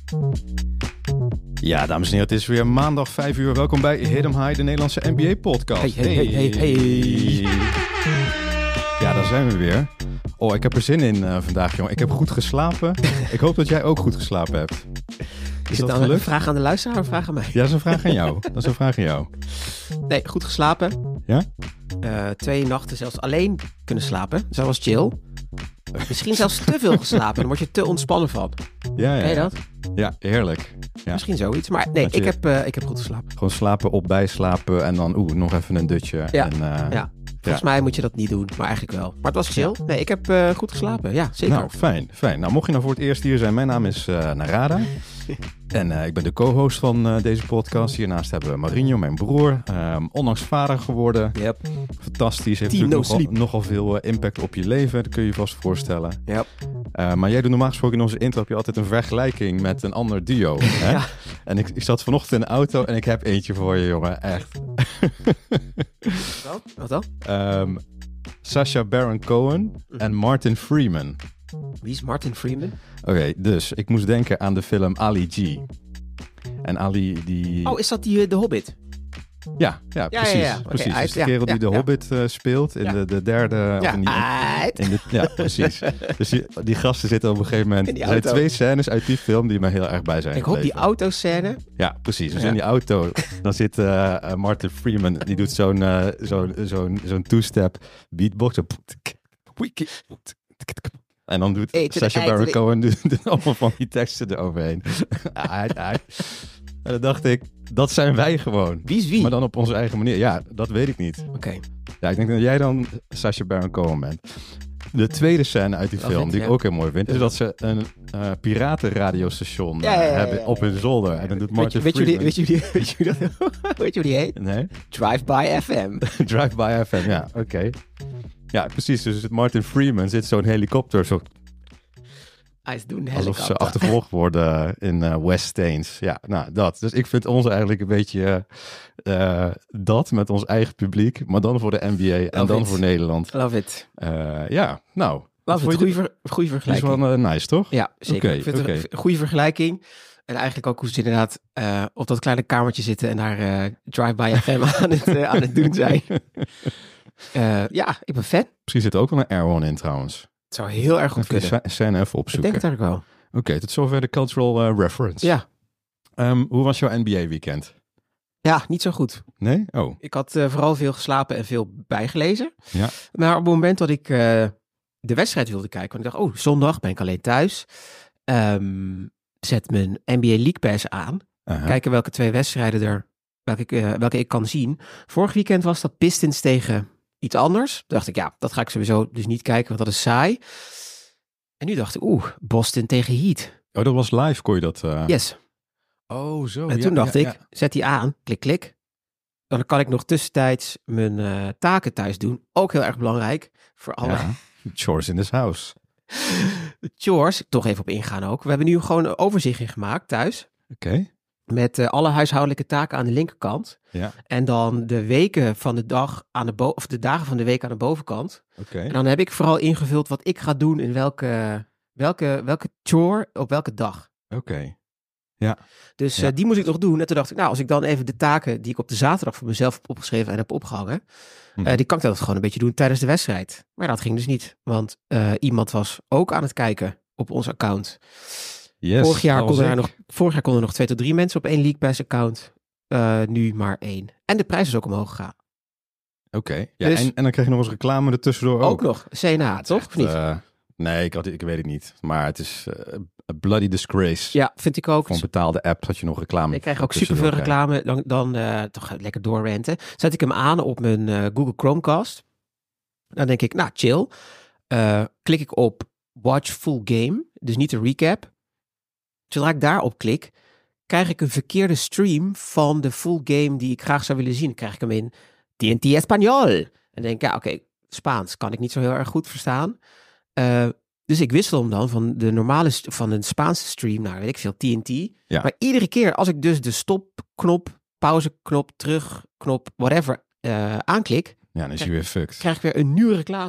Ja, dames en heren, het is weer maandag 5 uur. Welkom bij Hit 'em High, de Nederlandse NBA-podcast. Hey. Ja, daar zijn we weer. Oh, ik heb er zin in vandaag, jongen. Ik heb goed geslapen. Ik hoop dat jij ook goed geslapen hebt. Is het nou een vraag aan de luisteraar of een vraag aan mij? Ja, dat is een vraag aan jou. Nee, goed geslapen. Ja? 2 nachten zelfs alleen kunnen slapen. Zo was chill. Misschien zelfs te veel geslapen. Dan word je te ontspannen van. Ja. Ken je dat? Ja, heerlijk. Ja. Misschien zoiets. Maar nee, ik heb goed geslapen. Gewoon slapen op bijslapen en dan nog even een dutje. Ja, en, ja. Volgens mij moet je dat niet doen, maar eigenlijk wel. Maar het was chill. Nee, ik heb goed geslapen. Ja, zeker. Nou, fijn. Nou, mocht je nou voor het eerst hier zijn, mijn naam is Narada. En ik ben de co-host van deze podcast. Hiernaast hebben we Marinho, mijn broer. Onlangs vader geworden. Yep. Fantastisch. Heeft natuurlijk nogal veel impact op je leven. Dat kun je je vast voorstellen. Yep. Maar jij doet normaal gesproken in onze intro heb je altijd een vergelijking met een ander duo. Hè? Ja. En ik zat vanochtend in de auto en ik heb eentje voor je, jongen. Echt. Wat dan? Sacha Baron Cohen en Martin Freeman. Wie is Martin Freeman? Oké, dus ik moest denken aan de film Ali G. En Ali die... Oh, is dat die de Hobbit? Ja, precies. Ja. Precies. Okay, dus de kerel die de Hobbit speelt in de derde... Ja, precies. Dus die gasten zitten op een gegeven moment... Er zijn 2 scènes uit die film die me heel erg bij zijn. Ik hoop die autoscène. Ja, precies. Dus in die auto, dan zit Martin Freeman, die doet zo'n two-step beatbox. En dan doet Sacha Baron Cohen allemaal van die teksten eroverheen. En dan dacht ik, dat zijn wij gewoon. Wie is wie? Maar dan op onze eigen manier. Ja, dat weet ik niet. Oké. Ja, ik denk dat jij dan Sacha Baron Cohen bent. De tweede scène uit die film, die ik ook heel mooi vind, is dat ze een piratenradiostation hebben op hun zolder. En dan doet Martin Freeman... Weet je hoe die heet? Nee. Drive-by FM. Drive-by FM, ja, oké. Ja, precies. Dus Martin Freeman zit zo'n helikopter zo... Alsof ze achtervolgd worden in West Staines. Ja, nou dat. Dus ik vind ons eigenlijk een beetje dat met ons eigen publiek. Maar dan voor de NBA en dan voor Nederland. Love it. Ja, nou. Love it. Goeie vergelijking. Dat is wel nice, toch? Ja, zeker. Ik vind het een goede vergelijking. En eigenlijk ook hoe ze inderdaad op dat kleine kamertje zitten en daar Drive-by FM aan het doen zijn. Ja, ik ben fan. Misschien zit er ook wel een Airone in trouwens. Het zou heel erg goed kunnen. Scène even opzoeken. Ik denk het eigenlijk wel. Oké, tot zover de cultural reference. Ja. Hoe was jouw NBA-weekend? Ja, niet zo goed. Nee? Oh. Ik had vooral veel geslapen en veel bijgelezen. Ja. Maar op het moment dat ik de wedstrijd wilde kijken, want ik dacht, zondag ben ik alleen thuis. Zet mijn NBA League Pass aan. Kijken welke 2 wedstrijden welke ik kan zien. Vorig weekend was dat Pistons tegen iets anders. Toen dacht ik, dat ga ik sowieso dus niet kijken, want dat is saai. En nu dacht ik, Boston tegen Heat. Oh, dat was live, kon je dat? Yes. Oh, zo. En toen dacht ik, zet die aan, klik. Dan kan ik nog tussentijds mijn taken thuis doen. Ook heel erg belangrijk voor alle... Chores in this house. Chores, toch even op ingaan ook. We hebben nu gewoon een overzichtje gemaakt thuis. Oké. Met alle huishoudelijke taken aan de linkerkant. Ja. En dan de weken van de dag of de dagen van de week aan de bovenkant. Oké. En dan heb ik vooral ingevuld wat ik ga doen in welke chore op welke dag. Oké. Ja. Dus die moest ik nog doen. En toen dacht ik, als ik dan even de taken die ik op de zaterdag voor mezelf heb opgeschreven en heb opgehangen, die kan ik dat gewoon een beetje doen tijdens de wedstrijd. Maar dat ging dus niet. Want iemand was ook aan het kijken op ons account. Yes, vorig jaar konden er nog 2 tot 3 mensen op 1 League Pass account. Nu maar 1. En de prijs is ook omhoog gegaan. Oké. Ja, dus, en dan krijg je nog eens reclame ertussendoor ook. Ook nog. CNA, toch? Of niet? Nee, ik weet het niet. Maar het is a bloody disgrace. Ja, vind ik ook. Voor een betaalde app had je nog reclame. Ik krijg ook superveel reclame. Dan toch lekker doorrenten. Zet ik hem aan op mijn Google Chromecast. Dan denk ik, chill. Klik ik op Watch Full Game. Dus niet de recap. Zodra ik daarop klik, krijg ik een verkeerde stream van de full game die ik graag zou willen zien. Dan krijg ik hem in TNT Español. En denk ik, oké, Spaans kan ik niet zo heel erg goed verstaan. Dus ik wissel hem dan van de Spaanse stream naar, weet ik veel, TNT. Ja. Maar iedere keer als ik dus de stopknop, pauzeknop, terugknop, whatever, aanklik. Ja, dan is hij weer fucked. Krijg ik weer een nieuwe reclame.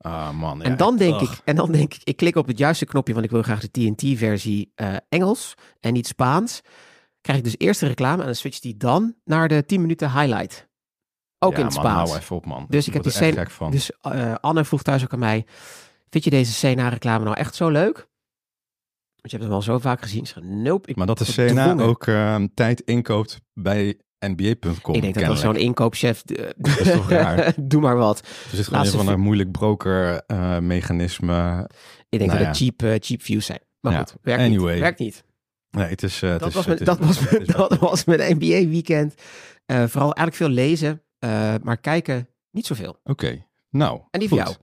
Ah man. Ja, En dan denk ik klik op het juiste knopje, want ik wil graag de TNT-versie Engels en niet Spaans. Krijg ik dus eerst de reclame en dan switcht die dan naar de 10 minuten highlight. Ook in het Spaans. Hou even op, man. Dus ik heb die scène. Dus Anne vroeg thuis ook aan mij: vind je deze CNA-reclame nou echt zo leuk? Want je hebt hem al zo vaak gezien. Ik zeg, nope. Maar dat de CNA ook tijd inkoopt bij NBA.com. Ik denk dat zo'n inkoopchef. Dat is toch raar? Doe maar wat. Er zit gewoon een moeilijk broker-mechanisme. Ik denk dat het cheap views zijn. Maar goed, werkt niet. Nee, het is. Dat was mijn NBA-weekend. Vooral eigenlijk veel lezen, maar kijken niet zoveel. Oké, nou. En die voor jou?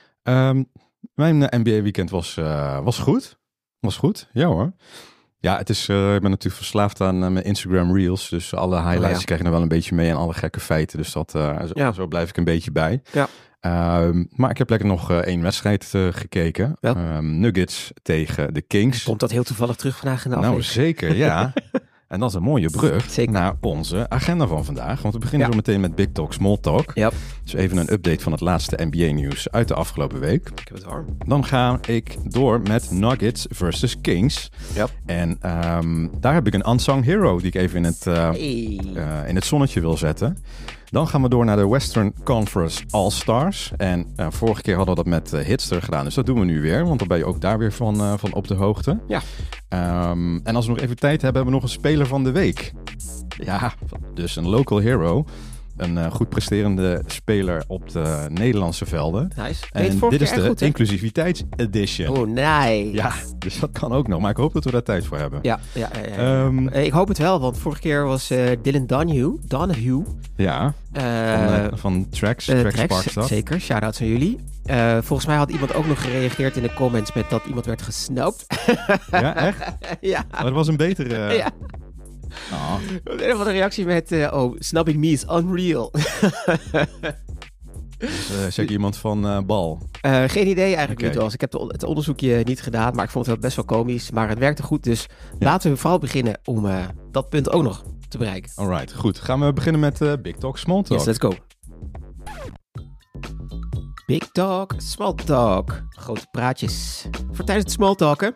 Mijn NBA-weekend was goed. Was goed, ja hoor. Ja, ik ben natuurlijk verslaafd aan mijn Instagram Reels. Dus alle highlights krijg je er wel een beetje mee en alle gekke feiten. Dus zo blijf ik een beetje bij. Ja. Maar ik heb lekker nog 1 wedstrijd gekeken. Nuggets tegen de Kings. Komt dat heel toevallig terug vandaag in de aflevering? Nou, zeker, ja. En dat is een mooie brug naar onze agenda van vandaag. Want we beginnen zo meteen met Big Talk, Small Talk. Ja. Dus even een update van het laatste NBA-nieuws uit de afgelopen week. Ik heb het warm. Dan ga ik door met Nuggets versus Kings. Ja. En daar heb ik een unsung hero die ik even in het zonnetje wil zetten. Dan gaan we door naar de Western Conference All-Stars. En vorige keer hadden we dat met Hitster gedaan. Dus dat doen we nu weer. Want dan ben je ook daar weer van op de hoogte. Ja. En als we nog even tijd hebben we nog een speler van de week. Ja, dus een local hero. Een goed presterende speler op de Nederlandse velden. Nice. En dit is de inclusiviteitsedition. Oh, nee. Ja, dus dat kan ook nog. Maar ik hoop dat we daar tijd voor hebben. Ja. Ik hoop het wel, want vorige keer was Dylan Donahue. Ja, van Tracks Sparkstad. Zeker, shout-outs aan jullie. Volgens mij had iemand ook nog gereageerd in de comments met dat iemand werd gesnoopt. Ja, echt? Ja. Maar dat was een betere... Ja. Een van de reactie met, snubbing me is unreal. Dus, zeg iemand van Bal? Geen idee eigenlijk niet was. Ik heb het onderzoekje niet gedaan, maar ik vond het wel best wel komisch. Maar het werkte goed, dus laten we vooral beginnen om dat punt ook nog te bereiken. Alright, goed. Gaan we beginnen met Big Talk, Small Talk. Yes, let's go. Big Talk, Small Talk. Grote praatjes. Voor tijdens het small talken.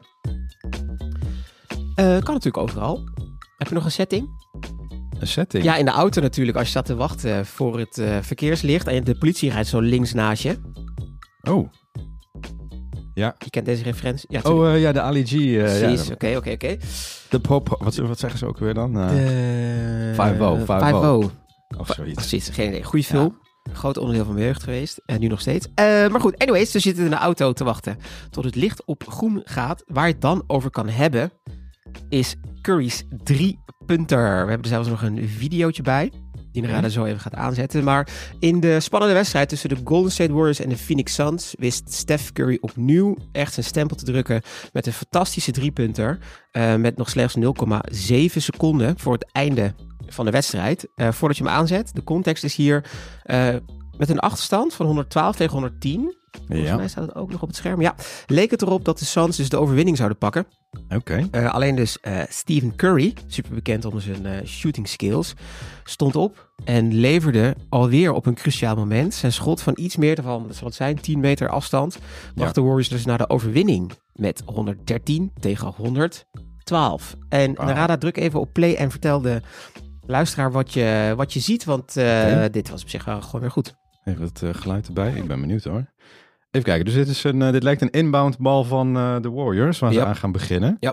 Kan natuurlijk overal. Heb je nog een setting? Een setting? Ja, in de auto natuurlijk. Als je staat te wachten voor het verkeerslicht en de politie rijdt zo links naast je. Oh. Ja. Je kent deze referentie? Ja, de Ali G. Precies, oké. De pop, wat zeggen ze ook weer dan? 5-0. Of zoiets. Precies, geen idee. Goeie film. Ja. Groot onderdeel van mijn jeugd geweest. En nu nog steeds. Maar goed, anyways, we zitten in de auto te wachten tot het licht op groen gaat. Waar je het dan over kan hebben, is Curry's 3-punter. We hebben er zelfs nog een videootje bij, die Narada zo even gaat aanzetten. Maar in de spannende wedstrijd tussen de Golden State Warriors en de Phoenix Suns wist Steph Curry opnieuw echt zijn stempel te drukken met een fantastische 3-punter. Met nog slechts 0,7 seconden voor het einde van de wedstrijd. Voordat je hem aanzet, de context is hier met een achterstand van 112 tegen 110. Volgens mij staat het ook nog op het scherm. Ja, leek het erop dat de Suns dus de overwinning zouden pakken. Oké. Alleen dus Stephen Curry, super bekend om zijn shooting skills, stond op en leverde alweer op een cruciaal moment zijn schot van iets meer dan, wat zal het zijn, 10 meter afstand. Bracht de Warriors dus naar de overwinning met 113 tegen 112. En Narada, druk even op play en vertel de luisteraar wat je ziet, want dit was op zich gewoon weer goed. Even het geluid erbij, ik ben benieuwd hoor. Even kijken, dus dit lijkt een inbound bal van de Warriors, waar ze aan gaan beginnen. Ja.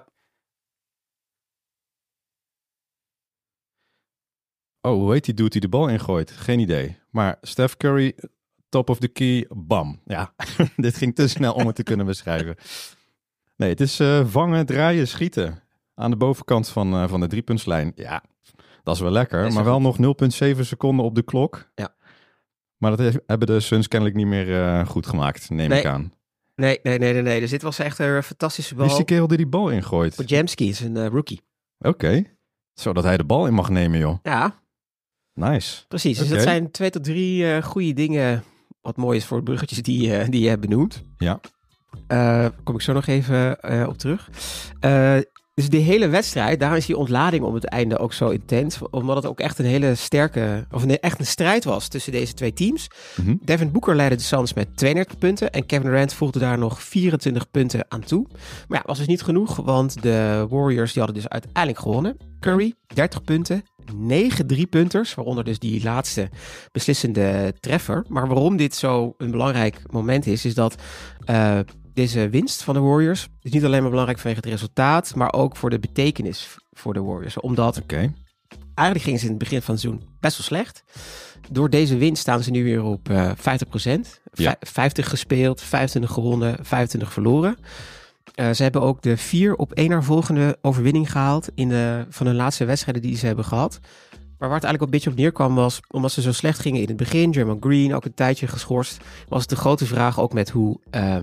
Oh, hoe heet die dude die de bal ingooit? Geen idee. Maar Steph Curry, top of the key, bam. Ja, dit ging te snel om het te kunnen beschrijven. Nee, het is vangen, draaien, schieten. Aan de bovenkant van de driepuntslijn. Ja, dat is wel lekker, maar wel nog 0,7 seconden op de klok. Ja. Maar dat hebben de Suns kennelijk niet meer goed gemaakt, neem ik aan. Nee. Dus dit was echt een fantastische bal. Wie is die kerel die bal ingooit? Podziemski is een rookie. Oké. Zodat hij de bal in mag nemen, joh. Ja. Nice. Precies, dus dat zijn 2 tot 3 goede dingen. Wat mooi is voor de bruggetjes die je hebt benoemd. Ja. Kom ik zo nog even op terug. Dus die hele wedstrijd, daar is die ontlading om het einde ook zo intens. Omdat het ook echt een hele sterke, echt een strijd was tussen deze twee teams. Mm-hmm. Devin Booker leidde de Suns met 32 punten. En Kevin Durant voegde daar nog 24 punten aan toe. Maar ja, was dus niet genoeg, want de Warriors die hadden dus uiteindelijk gewonnen. Curry, 30 punten. 9 3-punters, waaronder dus die laatste beslissende treffer. Maar waarom dit zo een belangrijk moment is dat deze winst van de Warriors is niet alleen maar belangrijk vanwege het resultaat, maar ook voor de betekenis voor de Warriors. Omdat eigenlijk gingen ze in het begin van het seizoen best wel slecht. Door deze winst staan ze nu weer op 50%. 50 gespeeld, 25 gewonnen, 25 verloren. Ze hebben ook de 4 op 1 na volgende overwinning gehaald van hun laatste wedstrijden die ze hebben gehad. Maar waar het eigenlijk een beetje op neerkwam was, omdat ze zo slecht gingen in het begin, Draymond Green ook een tijdje geschorst, was het de grote vraag ook met hoe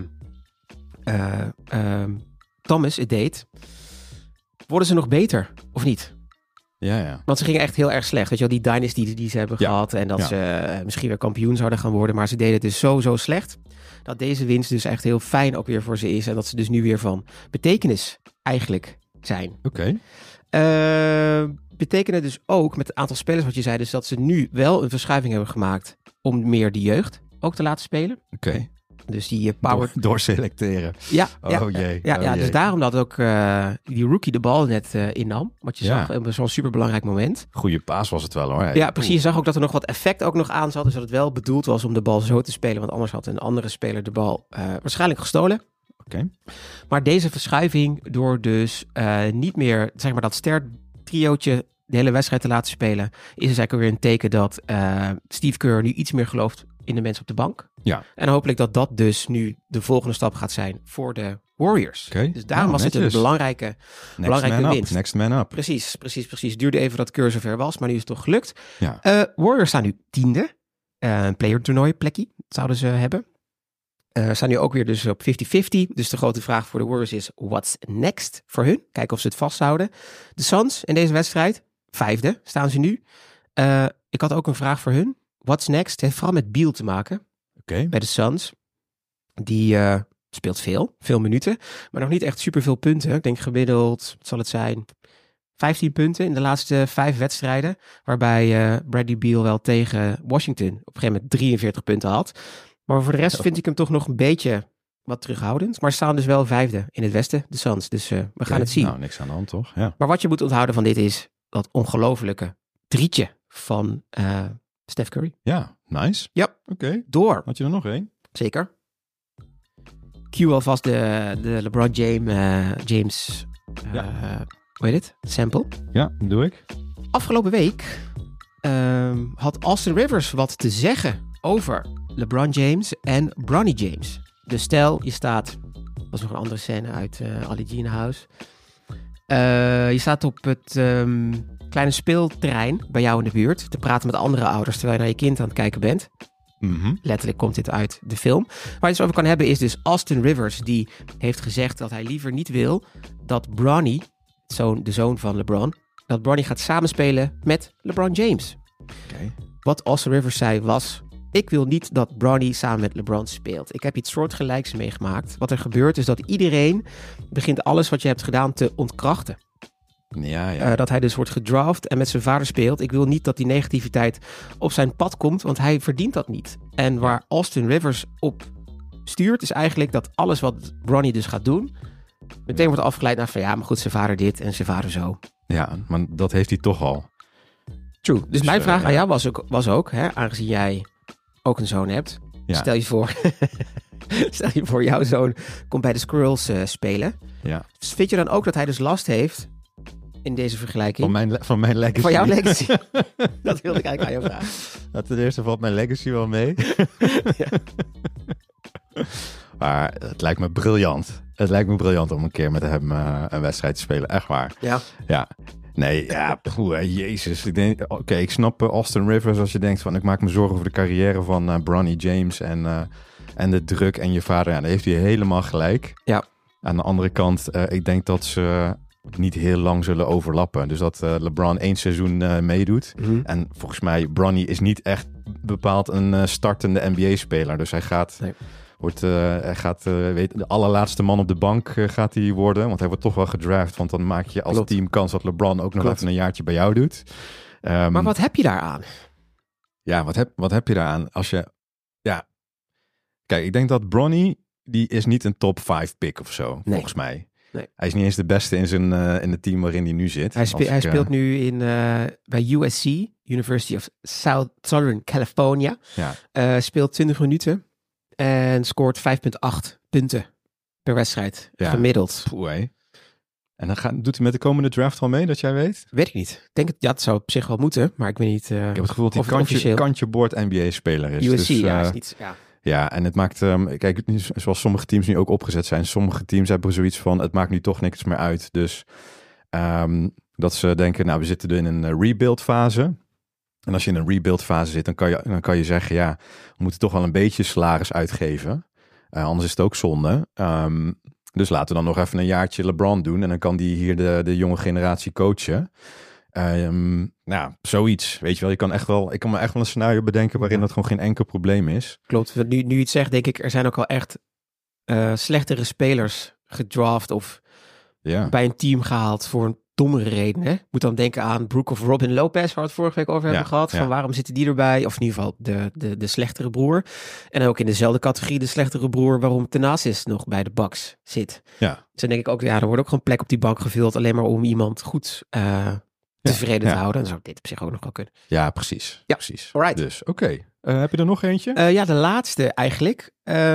Thomas het deed. Worden ze nog beter of niet? Ja. Want ze gingen echt heel erg slecht. Weet je wel, die dynasty die ze hebben gehad en dat ze misschien weer kampioen zouden gaan worden, maar ze deden het dus zo slecht. Dat deze winst dus echt heel fijn ook weer voor ze is. En dat ze dus nu weer van betekenis eigenlijk zijn. Oké. Betekenen dus ook met het aantal spelers wat je zei. Dus dat ze nu wel een verschuiving hebben gemaakt om meer de jeugd ook te laten spelen. Oké. Dus die power... Doorselecteren. Ja. Jee. Dus daarom dat ook die rookie de bal net innam. Wat je zag, zo'n superbelangrijk moment. Goeie paas was het wel hoor. Ja, precies. Je zag ook dat er nog wat effect ook nog aan zat. Dus dat het wel bedoeld was om de bal zo te spelen. Want anders had een andere speler de bal waarschijnlijk gestolen. Oké. Maar deze verschuiving door dus niet meer, zeg maar, dat ster-triootje de hele wedstrijd te laten spelen, is dus eigenlijk weer een teken dat Steve Kerr nu iets meer gelooft in de mensen op de bank. Ja. En hopelijk dat dat dus nu de volgende stap gaat zijn voor de Warriors. Okay. Dus daarom was het een belangrijke winst. Next man up. Precies. Het duurde even dat Kerr zover was, maar nu is het toch gelukt. Ja. Warriors staan nu 10e. Een player toernooi plekje zouden ze hebben. Staan nu ook weer dus op 50-50. Dus de grote vraag voor de Warriors is, what's next voor hun? Kijken of ze het vasthouden. De Suns in deze wedstrijd, 5e staan ze nu. Ik had ook een vraag voor hun. What's next? Het heeft vooral met Beal te maken. Bij de Suns. Die speelt veel minuten. Maar nog niet echt superveel punten. Ik denk gemiddeld, wat zal het zijn, 15 punten in de laatste 5 wedstrijden. Waarbij Bradley Beal wel tegen Washington op een gegeven moment 43 punten had. Maar voor de rest vind ik hem toch nog een beetje wat terughoudend. Maar staan dus wel 5e in het westen, de Suns. Dus we gaan het zien. Nou, niks aan de hand toch? Ja. Maar wat je moet onthouden van dit is dat ongelofelijke drietje van Steph Curry. Ja, nice. Ja. Oké. Door. Had je er nog één? Zeker. Cue alvast de LeBron James hoe heet het? Sample. Ja, dat doe ik. Afgelopen week had Austin Rivers wat te zeggen over LeBron James en Bronny James. Dus stel, je staat, dat was nog een andere scène uit Ali G in House. Je staat op het kleine speelterrein bij jou in de buurt te praten met andere ouders terwijl je naar je kind aan het kijken bent. Mm-hmm. Letterlijk komt dit uit de film. Waar je het over kan hebben is dus Austin Rivers, die heeft gezegd dat hij liever niet wil dat Bronny, de zoon van LeBron, dat Bronny gaat samenspelen met LeBron James. Okay. Wat Austin Rivers zei was, ik wil niet dat Bronny samen met LeBron speelt. Ik heb iets soortgelijks meegemaakt. Wat er gebeurt is dat iedereen begint alles wat je hebt gedaan te ontkrachten. Ja. Dat hij dus wordt gedraft en met zijn vader speelt. Ik wil niet dat die negativiteit op zijn pad komt, want hij verdient dat niet. En waar Austin Rivers op stuurt, is eigenlijk dat alles wat Bronny dus gaat doen, meteen wordt afgeleid naar van ja, maar goed, zijn vader dit en zijn vader zo. Ja, maar dat heeft hij toch al. True. Dus mijn vraag aan jou was ook hè, aangezien jij ook een zoon hebt. Ja. Stel je voor, jouw zoon komt bij de Squirrels spelen. Ja. Vind je dan ook dat hij dus last heeft in deze vergelijking? Van mijn legacy. Van jouw legacy. Dat wilde ik eigenlijk aan jou vragen. Nou, ten eerste valt mijn legacy wel mee. Ja. Maar het lijkt me briljant. Het lijkt me briljant om een keer met hem een wedstrijd te spelen. Echt waar. Ja. Nee, ja, jezus. Ik snap Austin Rivers als je denkt van ik maak me zorgen over de carrière van Bronny James en de druk en je vader. Ja, daar heeft hij helemaal gelijk. Ja. Aan de andere kant, ik denk dat ze niet heel lang zullen overlappen. Dus dat LeBron 1 seizoen meedoet. Mm-hmm. En volgens mij, Bronny is niet echt bepaald een startende NBA-speler. Dus hij gaat Hij gaat, de allerlaatste man op de bank gaat hij worden. Want hij wordt toch wel gedraft. Want dan maak je als team kans dat LeBron ook nog even een jaartje bij jou doet. Maar wat heb je daaraan? Ja, wat heb je daaraan? Als je... Ja, kijk, ik denk dat Bronny, die is niet een top 5 pick of zo, volgens mij. Nee. Hij is niet eens de beste in het team waarin hij nu zit. Hij speelt nu bij USC, University of Southern California. Ja. Speelt 20 minuten en scoort 5,8 punten per wedstrijd, gemiddeld. En dan doet hij met de komende draft al mee, dat jij weet? Weet ik niet. Ik denk het zou op zich wel moeten, maar ik weet niet. Ik heb het gevoel dat hij kantje boord NBA-speler is. USC, dus, is niet... Ja. Ja, en het maakt, kijk, zoals sommige teams nu ook opgezet zijn. Sommige teams hebben zoiets van, het maakt nu toch niks meer uit. Dus dat ze denken, nou, we zitten in een rebuild fase. En als je in een rebuild fase zit, dan kan je zeggen, ja, we moeten toch wel een beetje salaris uitgeven. Anders is het ook zonde. Dus laten we dan nog even een jaartje LeBron doen. En dan kan die hier de jonge generatie coachen. Nou, zoiets. Weet je wel, ik kan me echt wel een scenario bedenken waarin dat gewoon geen enkel probleem is. Klopt. Nu je het zegt, denk ik, er zijn ook al echt slechtere spelers gedraft of bij een team gehaald voor een dommere reden. Hè? Moet dan denken aan Brook of Robin Lopez, waar we het vorige week over hebben gehad. Van waarom zitten die erbij? Of in ieder geval de slechtere broer. En ook in dezelfde categorie de slechtere broer waarom Thanasis nog bij de Bucks zit. Ja. Dus dan denk ik ook, er wordt ook gewoon plek op die bank gevuld alleen maar om iemand goed tevreden te houden. En zou dit op zich ook nog wel kunnen. Ja, precies. Ja, precies. Alright. Dus, oké. Heb je er nog eentje? Ja, de laatste eigenlijk.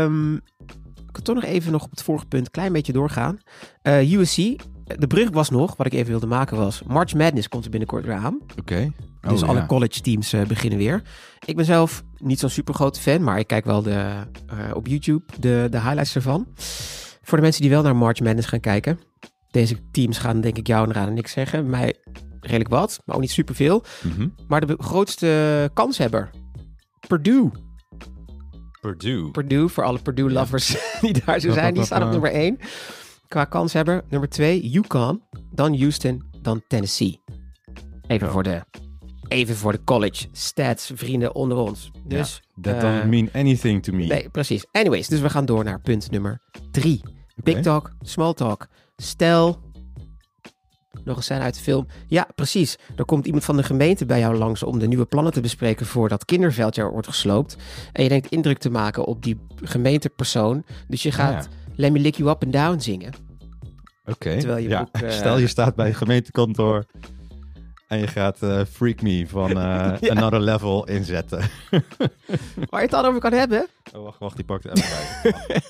Ik kan toch nog even op het vorige punt een klein beetje doorgaan. USC, de brug was nog, wat ik even wilde maken was, March Madness komt er binnenkort weer aan. Oké. Dus alle college teams beginnen weer. Ik ben zelf niet zo'n super grote fan, maar ik kijk wel op YouTube de highlights ervan. Voor de mensen die wel naar March Madness gaan kijken. Deze teams gaan denk ik jou en Rada niks zeggen. Mij redelijk wat, maar ook niet superveel. Mm-hmm. Maar de grootste kanshebber, Purdue, voor alle Purdue-lovers die daar zo zijn. Die staan op nummer 1. Qua kanshebber. Nummer 2, UConn. Dan Houston. Dan Tennessee. Even voor de college stats, vrienden onder ons. Dus, that doesn't mean anything to me. Nee, precies. Anyways, dus we gaan door naar punt nummer 3. Big talk, small talk. Stel, nog een scène uit de film. Ja, precies. Er komt iemand van de gemeente bij jou langs om de nieuwe plannen te bespreken voordat kinderveldje wordt gesloopt. En je denkt indruk te maken op die gemeentepersoon. Dus je gaat Let Me Lick You Up and Down zingen. Oké. Terwijl je boek, stel je staat bij het gemeentekantoor en je gaat Freak Me van Another Level inzetten. Waar je het dan over kan hebben? Oh, wacht, die pakt er even bij.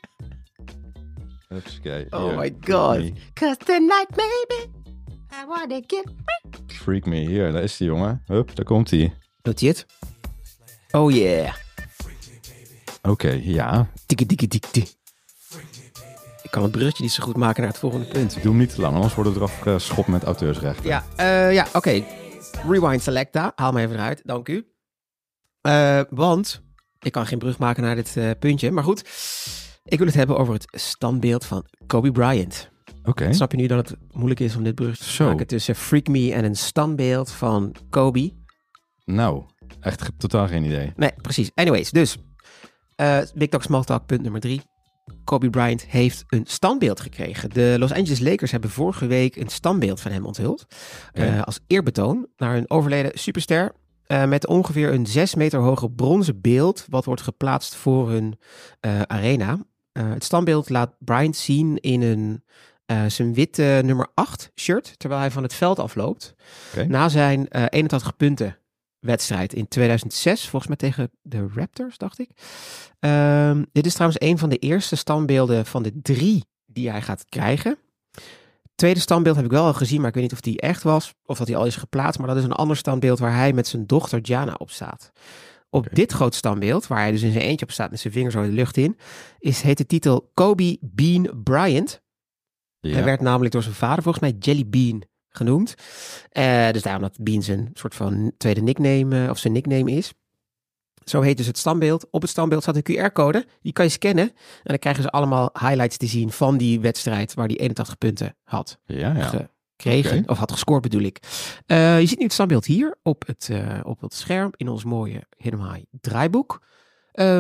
Oh my god. Cause tonight maybe I wanna get Freak Me, hier, daar is die jongen. Hup, daar komt hij. Doet hij het? Oh yeah. Oké, ja. Tikkie. Ik kan het bruggetje niet zo goed maken naar het volgende punt. Doe hem niet te lang, anders wordt het eraf geschopt met auteursrechten. Ja, oké. Rewind Selecta, haal me even eruit, dank u. Want ik kan geen brug maken naar dit puntje, maar goed. Ik wil het hebben over het standbeeld van Kobe Bryant. Oké. Snap je nu dat het moeilijk is om dit brug te maken tussen Freak Me en een standbeeld van Kobe? Nou, echt totaal geen idee. Nee, precies. Anyways, dus Big Talk Small Talk punt nummer 3. Kobe Bryant heeft een standbeeld gekregen. De Los Angeles Lakers hebben vorige week een standbeeld van hem onthuld. Als eerbetoon naar een overleden superster. Met ongeveer een 6 meter hoge bronzen beeld. Wat wordt geplaatst voor hun arena. Het standbeeld laat Bryant zien in zijn witte nummer 8 shirt. Terwijl hij van het veld afloopt. Na zijn 81 punten wedstrijd in 2006. Volgens mij tegen de Raptors, dacht ik. Dit is trouwens een van de eerste standbeelden van de 3 die hij gaat krijgen. Tweede standbeeld heb ik wel al gezien, maar ik weet niet of die echt was. Of dat hij al is geplaatst. Maar dat is een ander standbeeld waar hij met zijn dochter Gianna op staat. Op dit groot standbeeld, waar hij dus in zijn eentje op staat met zijn vinger zo de lucht in, heet de titel Kobe Bean Bryant. Ja. Hij werd namelijk door zijn vader volgens mij Jelly Bean genoemd. Dus daarom dat Bean zijn soort van tweede nickname, of zijn nickname is. Zo heet dus het standbeeld. Op het standbeeld staat een QR-code. Die kan je scannen. En dan krijgen ze allemaal highlights te zien van die wedstrijd waar die 81 punten had gekregen. Of had gescoord bedoel ik. Je ziet nu het standbeeld hier op het scherm in ons mooie Hidden High draaiboek.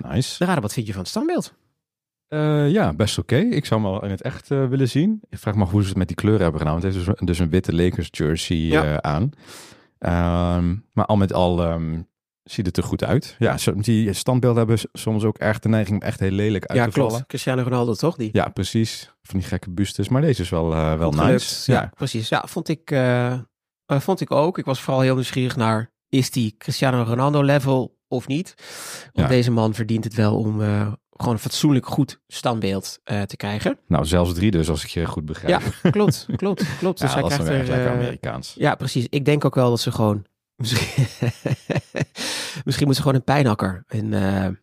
Nice. Raden, wat vind je van het standbeeld? Ja, best oké. Ik zou hem wel in het echt willen zien. Ik vraag me af hoe ze het met die kleuren hebben gedaan. Want het heeft dus een witte Lakers jersey aan. Maar al met al ziet het er goed uit. Ja, die standbeelden hebben soms ook echt de neiging om echt heel lelijk uit te vallen. Klopt. Cristiano Ronaldo, toch? Ja, precies. Van die gekke bustes. Maar deze is wel nice. Ja, precies. Ja, vond ik ook. Ik was vooral heel nieuwsgierig naar, is die Cristiano Ronaldo level of niet? Want deze man verdient het wel om gewoon een fatsoenlijk goed standbeeld te krijgen. Nou, zelfs 3 dus, als ik je goed begrijp. Ja, klopt. Dus hij dat is krijgt echt lekker Amerikaans. Ja, precies. Ik denk ook wel dat ze gewoon... Misschien moeten ze gewoon een pijnakker in het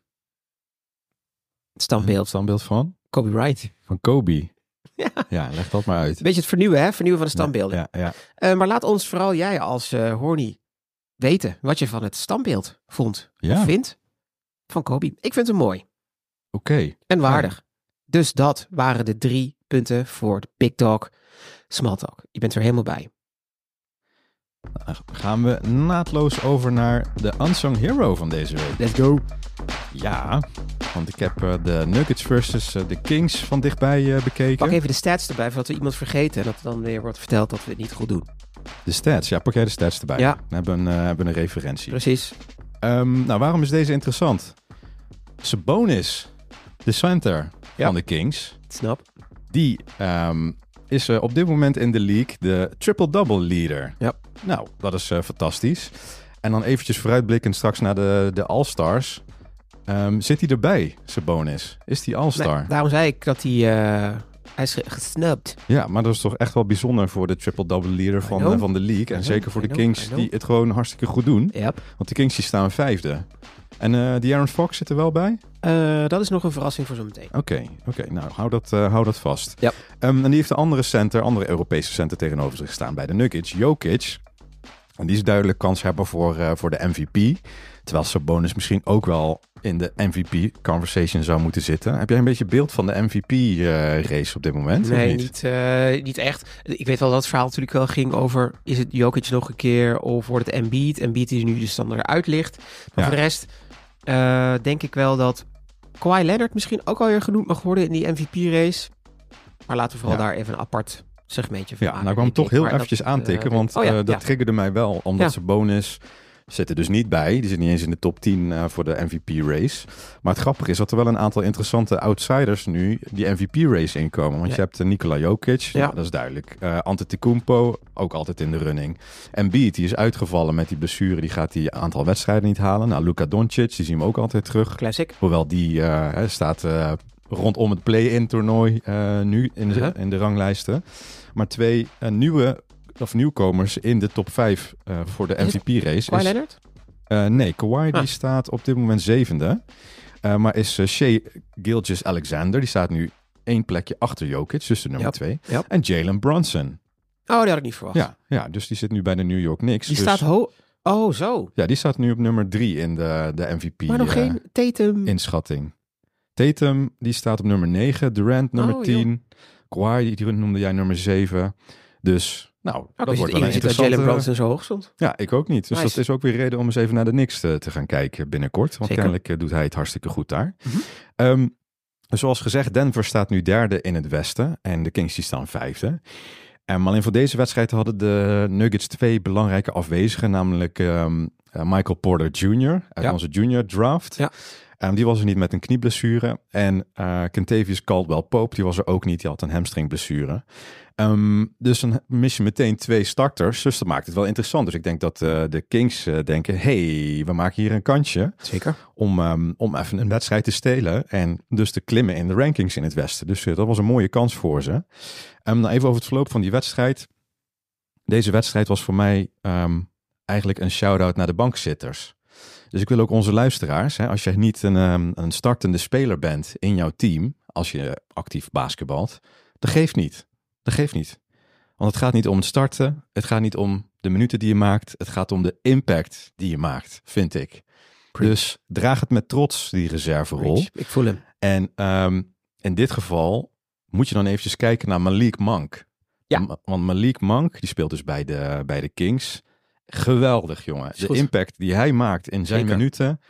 standbeeld. Standbeeld van? Kobe Bryant. Van Kobe. Ja, leg dat maar uit. Een beetje het vernieuwen, hè? Vernieuwen van de standbeelden. Ja. Maar laat ons vooral jij als Horny weten wat je van het standbeeld vond. Ja. Of vindt van Kobe. Ik vind hem mooi. Oké. En waardig. Ja. Dus dat waren de 3 punten voor de Big Talk Small Talk. Je bent er helemaal bij. Dan gaan we naadloos over naar de Unsung Hero van deze week. Let's go. Ja, want ik heb de Nuggets versus de Kings van dichtbij bekeken. Pak even de stats erbij, voordat we iemand vergeten. En dat dan weer wordt verteld dat we het niet goed doen. De stats, ja, pak jij de stats erbij. Ja. We hebben een referentie. Precies. Nou, waarom is deze interessant? Sabonis, de center van de Kings. Snap. Die is op dit moment in de league de triple-double leader. Ja. Nou, dat is fantastisch. En dan eventjes vooruitblikkend straks naar de All-Stars. Zit hij erbij, Sabonis? Is hij All-Star? Nee, daarom zei ik dat hij is gesnubbed. Ja, maar dat is toch echt wel bijzonder voor de triple-double leader van de league. En zeker voor de Kings die het gewoon hartstikke goed doen. Yep. Want de Kings die staan 5e. En De'Aaron Fox zit er wel bij? Dat is nog een verrassing voor zometeen. Oké. Nou, hou dat vast. Yep. En die heeft de andere Europese center tegenover zich staan bij de Nuggets, Jokic. En die is duidelijk kanshebber voor de MVP. Terwijl Sabonis misschien ook wel in de MVP-conversation zou moeten zitten. Heb jij een beetje beeld van de MVP-race op dit moment? Nee, niet echt. Ik weet wel dat het verhaal natuurlijk wel ging over... is het Jokic nog een keer of wordt het Embiid? Embiid die nu dus dan eruit ligt. Maar voor de rest denk ik wel dat Kawhi Leonard misschien ook alweer genoemd mag worden in die MVP-race. Maar laten we vooral daar even een apart segmentje van maken. Nou kwam toch heel eventjes aantikken, want dat triggerde mij wel. Omdat Sabonis zit er dus niet bij. Die zit niet eens in de top 10 voor de MVP-race. Maar het grappige is dat er wel een aantal interessante outsiders nu die MVP-race inkomen. Want je hebt Nikola Jokic, dat is duidelijk. Antetokounmpo, ook altijd in de running. Embiid, die is uitgevallen met die blessure. Die gaat die aantal wedstrijden niet halen. Nou, Luka Doncic, die zien we ook altijd terug. Classic. Hoewel die staat rondom het play-in toernooi nu in de ranglijsten. Maar 2 nieuwkomers in de top 5 voor de MVP-race. Kawhi Leonard? Nee, Kawhi die staat op dit moment 7e. Maar is Shai Gilgeous-Alexander, die staat nu 1 plekje achter Jokic, dus de nummer 2. Yep. En Jalen Brunson. Oh, die had ik niet verwacht. Ja, dus die zit nu bij de New York Knicks. Die staat hoog. Oh, zo. Ja, die staat nu op nummer 3 in de MVP. Maar nog geen Tatum. Inschatting. Tatum, die staat op nummer 9. Durant nummer 10. Joh. Kawhi, die noemde jij nummer 7. Dus, nou, dat wordt wel een interessante... dat Jalen Brunson zo hoog stond. Ja, ik ook niet. Dus dat is ook weer reden om eens even naar de Knicks te gaan kijken binnenkort. Want kennelijk doet hij het hartstikke goed daar. Mm-hmm. Zoals gezegd, Denver staat nu 3e in het westen. En de Kings die staan 5e. Maar alleen voor deze wedstrijd hadden de Nuggets 2 belangrijke afwezigen. Namelijk Michael Porter Jr. uit onze junior draft. Ja. Die was er niet met een knieblessure. En Kentavious Caldwell-Pope, die was er ook niet. Die had een hamstringblessure. Dus dan mis je meteen 2 starters. Dus dat maakt het wel interessant. Dus ik denk dat de Kings denken... hey, we maken hier een kansje. Zeker. Om even een wedstrijd te stelen. En dus te klimmen in de rankings in het westen. Dus dat was een mooie kans voor ze. Nou even over het verloop van die wedstrijd. Deze wedstrijd was voor mij eigenlijk een shout-out naar de bankzitters. Dus ik wil ook onze luisteraars, als je niet een startende speler bent in jouw team, als je actief basketbalt, dat geeft niet. Dat geeft niet. Want het gaat niet om het starten, het gaat niet om de minuten die je maakt, het gaat om de impact die je maakt, vind ik. Preach. Dus draag het met trots, die reserverol. Preach. Ik voel hem. En in dit geval moet je dan eventjes kijken naar Malik Monk. Ja. Want Malik Monk, die speelt dus bij de Kings. Geweldig, jongen. De impact die hij maakt in zijn minuten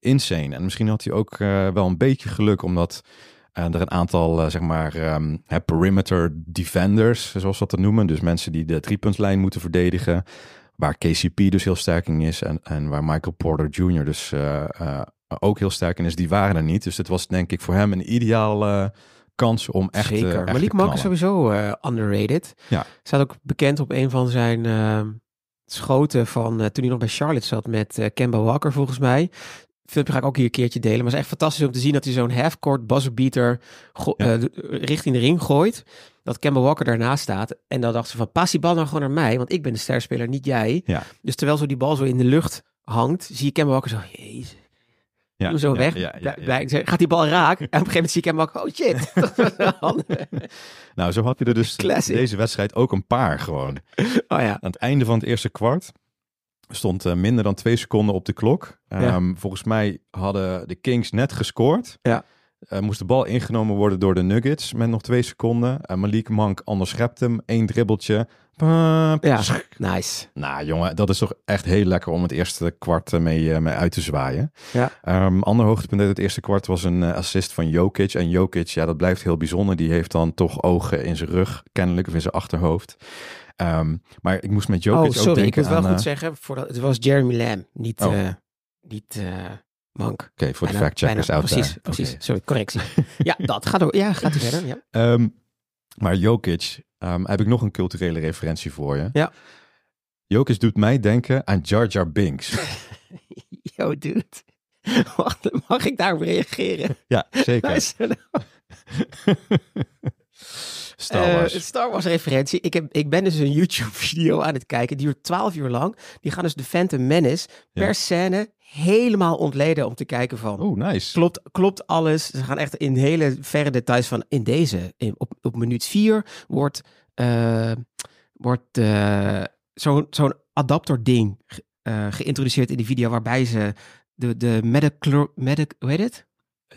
insane. En misschien had hij ook wel een beetje geluk, omdat er een aantal, perimeter defenders, zoals we dat noemen. Dus mensen die de driepuntlijn moeten verdedigen. Waar KCP dus heel sterk in is. En waar Michael Porter Jr. dus ook heel sterk in is. Die waren er niet. Dus het was denk ik voor hem een ideale kans om echt Zeker. echt Malik te Monk is knallen. sowieso underrated. Ja. Staat ook bekend op een van zijn schoten van toen hij nog bij Charlotte zat met Kemba Walker volgens mij. Filmpje ga ik ook hier een keertje delen. Maar het is echt fantastisch om te zien dat hij zo'n half-court buzzer beater richting de ring gooit. Dat Kemba Walker daarnaast staat. En dan dacht ze van, pas die bal nou gewoon naar mij. Want ik ben de sterspeler, niet jij. Ja. Dus terwijl zo die bal zo in de lucht hangt, zie je Kemba Walker zo, jezus. Ja, Doe zo weg. Gaat die bal raken? En op een gegeven moment zie ik hem ook, oh shit. Nou, zo had je er dus Classic. deze wedstrijd ook een paar gewoon. Oh ja. Aan het einde van het eerste kwart stond minder dan 2 seconden op de klok. Volgens mij hadden de Kings net gescoord. Ja. Moest de bal ingenomen worden door de Nuggets met nog 2 seconden. Malik Monk onderschept hem. 1 dribbeltje. Ja, nice. Nou jongen, dat is toch echt heel lekker om het eerste kwart mee uit te zwaaien. Ja. Ander hoogtepunt uit het eerste kwart was een assist van Jokic. En Jokic, ja, dat blijft heel bijzonder. Die heeft dan toch ogen in zijn rug, kennelijk, of in zijn achterhoofd. Maar ik moest met Jokic ook denken ik moet wel aan, goed zeggen, het was Jeremy Lamb, niet Monk. Oké, voor de fact-checkers out precies, there. Precies, Okay. Sorry, correctie. Ja, dat gaat ook. Ja, gaat hij verder. Ja. Maar Jokic, heb ik nog een culturele referentie voor je. Ja. Jokic doet mij denken aan Jar Jar Binks. Yo, dude. Wacht, mag ik daarop reageren? Ja, zeker. Star Wars referentie. Ik ben dus een YouTube video aan het kijken. Die duurt 12 uur lang. Die gaan dus de Phantom Menace per scène helemaal ontleden om te kijken van... Oh, nice. Klopt alles. Ze gaan echt in hele verre details van... Op minuut 4 wordt zo'n adapter ding geïntroduceerd in die video... waarbij ze hoe heet het?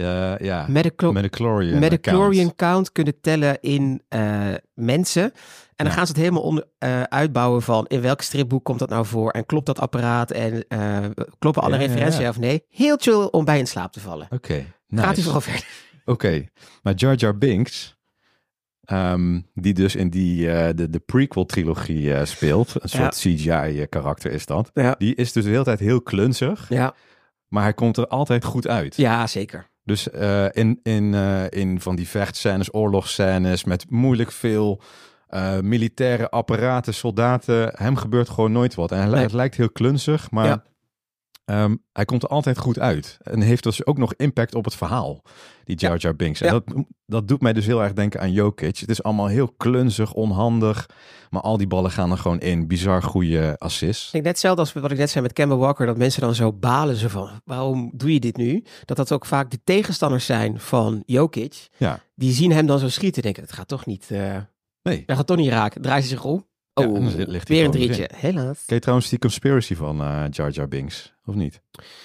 Metachlorian count kunnen tellen in mensen. En dan gaan ze het helemaal uitbouwen van in welk stripboek komt dat nou voor en klopt dat apparaat en kloppen alle referenties of nee. Heel chill om bij in slaap te vallen. Oké, nice. Gaat hij vooral verder. Oké, maar Jar Jar Binks, die dus in de prequel-trilogie speelt, een soort CGI-karakter is dat. Ja. Die is dus de hele tijd heel klunzig. Ja. Maar hij komt er altijd goed uit. Ja, zeker. Dus in van die vechtscènes, oorlogsscènes met moeilijk veel militaire apparaten, soldaten, hem gebeurt gewoon nooit wat. En het lijkt heel klunzig, maar hij komt er altijd goed uit. En heeft dus ook nog impact op het verhaal, die Jar Jar Binks. En dat doet mij dus heel erg denken aan Jokic. Het is allemaal heel klunzig, onhandig, maar al die ballen gaan er gewoon in. Bizar goede assists. Ik denk net hetzelfde als wat ik net zei met Kemba Walker, dat mensen dan zo balen zo van, waarom doe je dit nu? Dat ook vaak de tegenstanders zijn van Jokic. Ja. Die zien hem dan zo schieten, denken, het gaat toch niet... Nee. Dat gaat toch niet raken. Draait hij zich om. Oh, ligt weer een drietje. Helaas. Ken je trouwens die conspiracy van Jar Jar Binks? Of niet?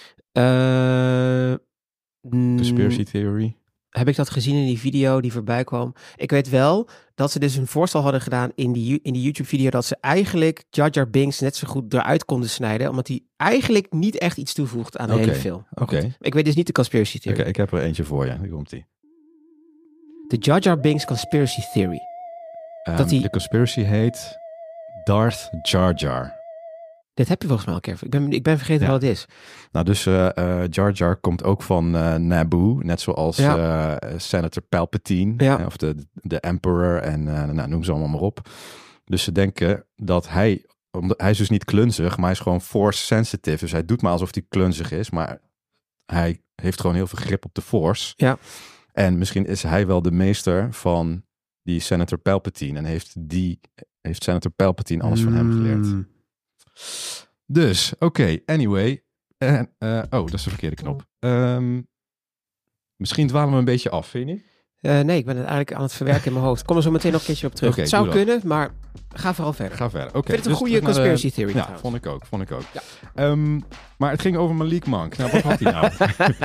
Conspiracy theory? Heb ik dat gezien in die video die voorbij kwam? Ik weet wel dat ze dus een voorstel hadden gedaan in die YouTube-video dat ze eigenlijk Jar Jar Binks net zo goed eruit konden snijden, omdat hij eigenlijk niet echt iets toevoegt aan de hele film. Oké. Ik weet dus niet de conspiracy theory. Ik heb er eentje voor je. Hier komt die. De Jar Jar Binks conspiracy theory. De conspiracy heet Darth Jar Jar. Dit heb je volgens mij al een keer. Ik ben vergeten wat het is. Nou, dus Jar Jar komt ook van Naboo. Net zoals Senator Palpatine. Ja. Of de Emperor en noem ze allemaal maar op. Dus ze denken dat hij is dus niet klunzig, maar hij is gewoon force sensitive. Dus hij doet maar alsof hij klunzig is. Maar hij heeft gewoon heel veel grip op de force. Ja. En misschien is hij wel de meester van die Senator Palpatine. En heeft Senator Palpatine alles van hem geleerd. Dus, oké, anyway. Dat is de verkeerde knop. Misschien dwalen we een beetje af, vind je niet? Nee, ik ben het eigenlijk aan het verwerken in mijn hoofd. Kom er zo meteen nog een keertje op terug. Okay, het zou kunnen, maar ga vooral verder. Ga verder, oké. Ik vind het een goede conspiracy theory. Ja, vond ik ook. Ja. Maar het ging over Malik Monk. Nou, wat had hij nou?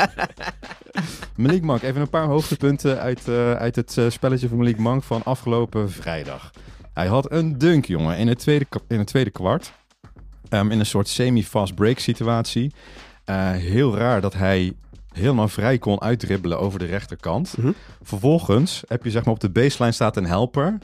Malik Monk, even een paar hoogtepunten uit het spelletje van Malik Monk van afgelopen vrijdag. Hij had een dunk, jongen, in het tweede kwart. In een soort semi-fast break situatie. heel raar dat hij helemaal vrij kon uitdribbelen over de rechterkant. Mm-hmm. Vervolgens heb je zeg maar op de baseline staat een helper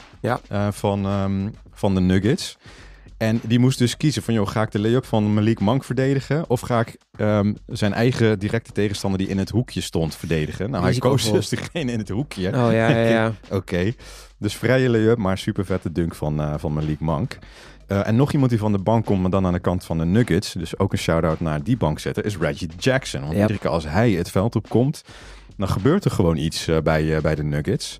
van de Nuggets. En die moest dus kiezen van, joh, ga ik de lay-up van Malik Monk verdedigen? Of ga ik zijn eigen directe tegenstander die in het hoekje stond verdedigen? Nou, hij koos dus degene in het hoekje. Oh, ja. Oké. Dus vrije lay-up, maar super vette dunk van Malik Monk. En nog iemand die van de bank komt, maar dan aan de kant van de Nuggets. Dus ook een shout-out naar die bankzetter, is Reggie Jackson. Want iedere keer als hij het veld opkomt, dan gebeurt er gewoon iets bij de Nuggets.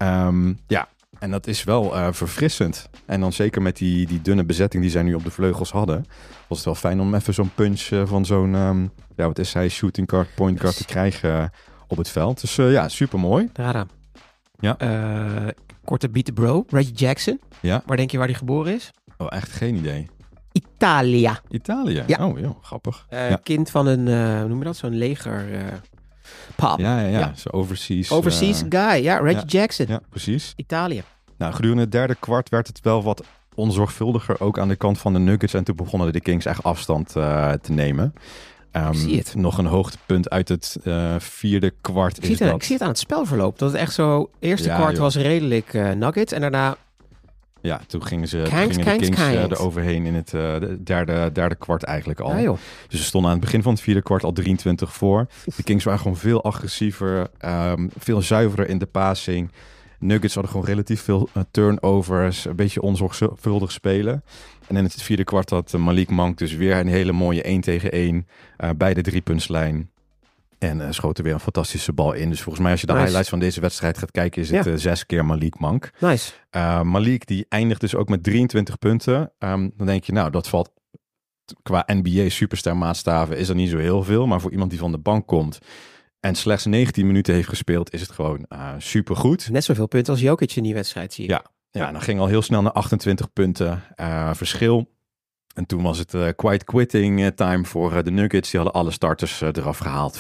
En dat is wel verfrissend. En dan zeker met die dunne bezetting die zij nu op de vleugels hadden, was het wel fijn om even zo'n punch van zo'n, wat is hij, shooting guard, point guard te krijgen op het veld. Dus super mooi. Rada. Ja. Korte beat the bro, Reggie Jackson. Ja. Waar denk je waar hij geboren is? Oh, echt geen idee. Italië. Ja. Oh, joh, grappig. Kind van een, hoe noem je dat? Zo'n leger pap. Ja. Zo'n overseas guy. Ja, Reggie Jackson. Ja, precies. Italië. Nou, gedurende het derde kwart werd het wel wat onzorgvuldiger ook aan de kant van de Nuggets. En toen begonnen de Kings echt afstand te nemen. Zie het. Nog een hoogtepunt uit het vierde kwart ik zie het aan het spelverloop. Dat het echt zo... Eerste kwart was redelijk Nuggets. En daarna... Ja, toen gingen de Kings eroverheen in het derde kwart eigenlijk al. Ja, dus ze stonden aan het begin van het vierde kwart al 23 voor. De Kings waren gewoon veel agressiever, veel zuiverder in de passing. Nuggets hadden gewoon relatief veel turnovers, een beetje onzorgvuldig spelen. En in het vierde kwart had Malik Monk dus weer een hele mooie 1-tegen-1 bij de driepuntslijn. En schoot er weer een fantastische bal in. Dus volgens mij als je de highlights van deze wedstrijd gaat kijken, is het 6 keer Malik Monk. Nice. Malik die eindigt dus ook met 23 punten. Dan denk je, nou dat valt qua NBA superster maatstaven is er niet zo heel veel. Maar voor iemand die van de bank komt en slechts 19 minuten heeft gespeeld, is het gewoon supergoed. Net zoveel punten als Jokic in die wedstrijd, zie je. Ja, en dan ging al heel snel naar 28 punten verschil. En toen was het quite quitting time voor de Nuggets. Die hadden alle starters eraf gehaald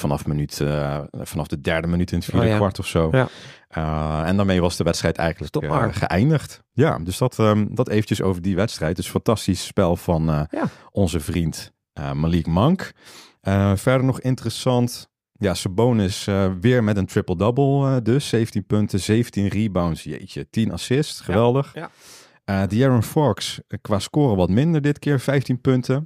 vanaf de derde minuut in het vierde kwart of zo. Ja. En daarmee was de wedstrijd eigenlijk geëindigd. Ja, dus dat eventjes over die wedstrijd. Dus fantastisch spel van onze vriend Malik Monk. Verder nog interessant. Ja, Sabonis weer met een triple-double. Dus 17 punten, 17 rebounds. Jeetje, 10 assists. Geweldig. Ja. De'Aaron Fox qua scoren wat minder dit keer, 15 punten.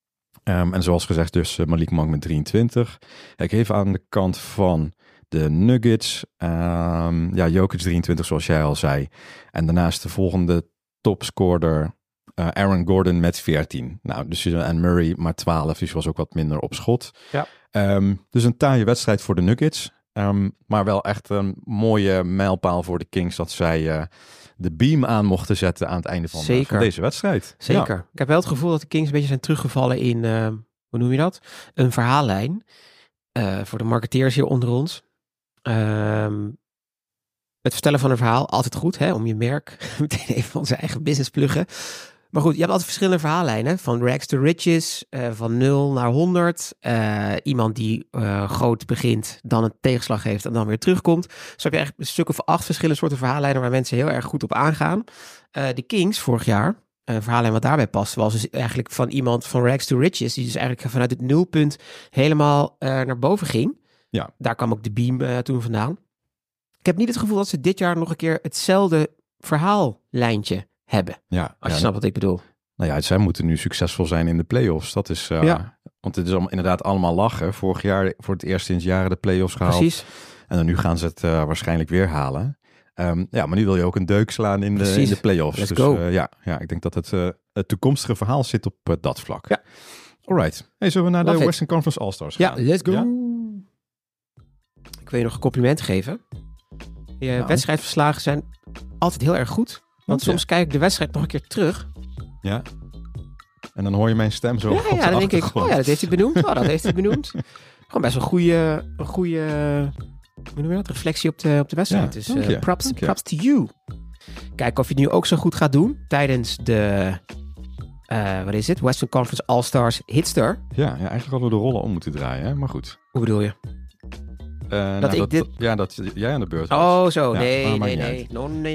En zoals gezegd dus Malik Monk met 23. Kijk even aan de kant van de Nuggets. Jokic 23 zoals jij al zei. En daarnaast de volgende topscorer Aaron Gordon met 14. Nou, dus en Murray maar 12, dus was ook wat minder op schot. Ja. Dus een taaie wedstrijd voor de Nuggets. Maar wel echt een mooie mijlpaal voor de Kings dat zij de beam aan mochten zetten aan het einde van deze wedstrijd. Zeker. Ja. Ik heb wel het gevoel dat de Kings een beetje zijn teruggevallen in, hoe noem je dat? Een verhaallijn. Voor de marketeers hier onder ons. Het vertellen van een verhaal, altijd goed, hè? Om je merk meteen even van zijn eigen business pluggen. Maar goed, je hebt altijd verschillende verhaallijnen. Van rags to riches, van 0 naar 100. Iemand die groot begint, dan een tegenslag heeft en dan weer terugkomt. Zo heb je echt een stuk of 8 verschillende soorten verhaallijnen waar mensen heel erg goed op aangaan. De Kings vorig jaar, een verhaallijn wat daarbij past, was dus eigenlijk van iemand van rags to riches. Die dus eigenlijk vanuit het nulpunt helemaal naar boven ging. Ja. Daar kwam ook de beam toen vandaan. Ik heb niet het gevoel dat ze dit jaar nog een keer hetzelfde verhaallijntje hebben. Ja, als je snapt wat ik bedoel. Nou ja, zij moeten nu succesvol zijn in de play-offs. Dat is, want het is inderdaad allemaal lachen. Vorig jaar voor het eerst sinds jaren de play-offs gehaald. Precies. En dan nu gaan ze het waarschijnlijk weer halen. Maar nu wil je ook een deuk slaan in de play-offs. Let's dus go. Ik denk dat het toekomstige verhaal zit op dat vlak. Ja. Alright. Hey, zullen we naar de Western Conference All-Stars gaan? Ja, let's go. Ja? Ik wil je nog een compliment geven. Je wedstrijdverslagen zijn altijd heel erg goed. Want soms kijk ik de wedstrijd nog een keer terug. Ja. En dan hoor je mijn stem zo op de dan denk ik, dat heeft hij benoemd. Gewoon best wel een goede hoe noem je dat? Reflectie op de wedstrijd. Dus props to you. Kijk of je het nu ook zo goed gaat doen tijdens de Western Conference All-Stars Hitster. Ja, eigenlijk hadden we de rollen om moeten draaien, hè? Maar goed. Hoe bedoel je? Dat jij aan de beurt was. Oh, zo. Ja,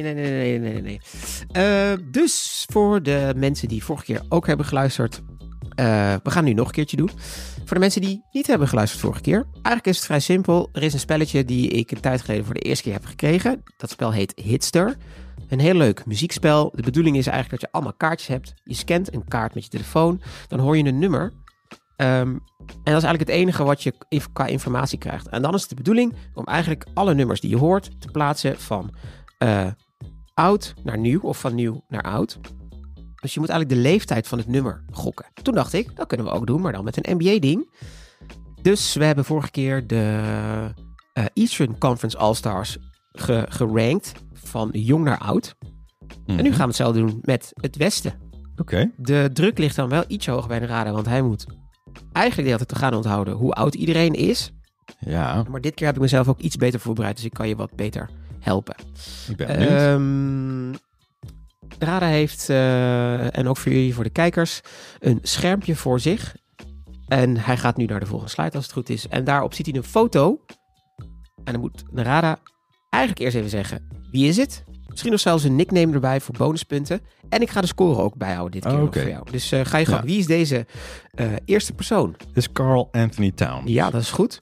nee. Dus voor de mensen die vorige keer ook hebben geluisterd. We gaan nu nog een keertje doen. Voor de mensen die niet hebben geluisterd vorige keer. Eigenlijk is het vrij simpel. Er is een spelletje die ik een tijd geleden voor de eerste keer heb gekregen. Dat spel heet Hitster. Een heel leuk muziekspel. De bedoeling is eigenlijk dat je allemaal kaartjes hebt. Je scant een kaart met je telefoon. Dan hoor je een nummer. En dat is eigenlijk het enige wat je qua informatie krijgt. En dan is het de bedoeling om eigenlijk alle nummers die je hoort te plaatsen van oud naar nieuw of van nieuw naar oud. Dus je moet eigenlijk de leeftijd van het nummer gokken. Toen dacht ik, dat kunnen we ook doen, maar dan met een NBA-ding. Dus we hebben vorige keer de Eastern Conference All-Stars gerankt van jong naar oud. En nu gaan we hetzelfde doen met het Westen. Oké. De druk ligt dan wel iets hoger bij de radar, want hij moet eigenlijk de hele tijd te gaan onthouden hoe oud iedereen is. Ja. Maar dit keer heb ik mezelf ook iets beter voorbereid, dus ik kan je wat beter helpen. Ik ben benieuwd. De radar heeft, en ook voor jullie, voor de kijkers, een schermpje voor zich. En hij gaat nu naar de volgende slide als het goed is. En daarop ziet hij een foto. En dan moet de radar eigenlijk eerst even zeggen, wie is het? Misschien nog zelfs een nickname erbij voor bonuspunten. En ik ga de score ook bijhouden dit keer nog voor jou. Dus ga je gang. Ja. Wie is deze eerste persoon? Het is Karl Anthony Towns. Ja, dat is goed.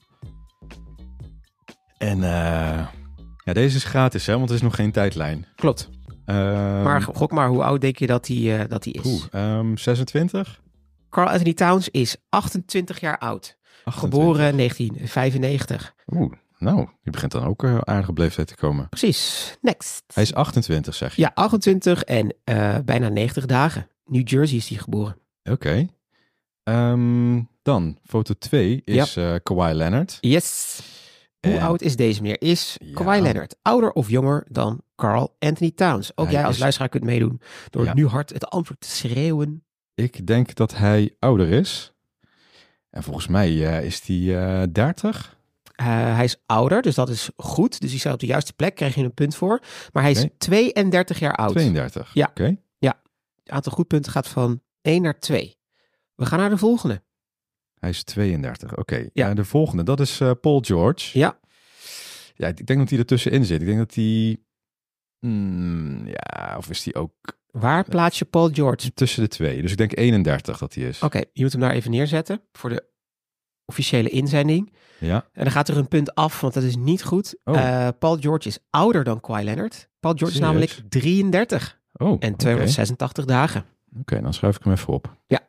En deze is gratis, hè, want er is nog geen tijdlijn. Klopt. Maar gok maar, hoe oud denk je dat hij is? 26? Karl Anthony Towns is 28 jaar oud. 28. Geboren in 1995. Nou, die begint dan ook aardig op leeftijd te komen. Precies. Next. Hij is 28, zeg je? Ja, 28 en bijna 90 dagen. New Jersey is hij geboren. Oké. Dan, foto 2 is Kawhi Leonard. Yes. Hoe oud is deze meneer? Is Kawhi Leonard ouder of jonger dan Karl Anthony Towns? Ook jij als luisteraar kunt meedoen door nu hard het antwoord te schreeuwen. Ik denk dat hij ouder is. En volgens mij is hij 30. Hij is ouder, dus dat is goed. Dus hij staat op de juiste plek, krijg je een punt voor. Maar hij is 32 jaar oud. 32? Ja. Oké. Ja. Het aantal goedpunten gaat van 1 naar 2. We gaan naar de volgende. Hij is 32, oké. Ja. De volgende, dat is Paul George. Ja. Ja, ik denk dat hij ertussenin zit. Ik denk dat hij... of is hij ook... Waar plaats je Paul George? Tussen de twee. Dus ik denk 31 dat hij is. Oké, je moet hem daar even neerzetten voor de officiële inzending. Ja. En dan gaat er een punt af, want dat is niet goed. Paul George is ouder dan Kawhi Leonard. Paul George is namelijk 33. En 286 dagen. Oké, dan schrijf ik hem even op. Ja.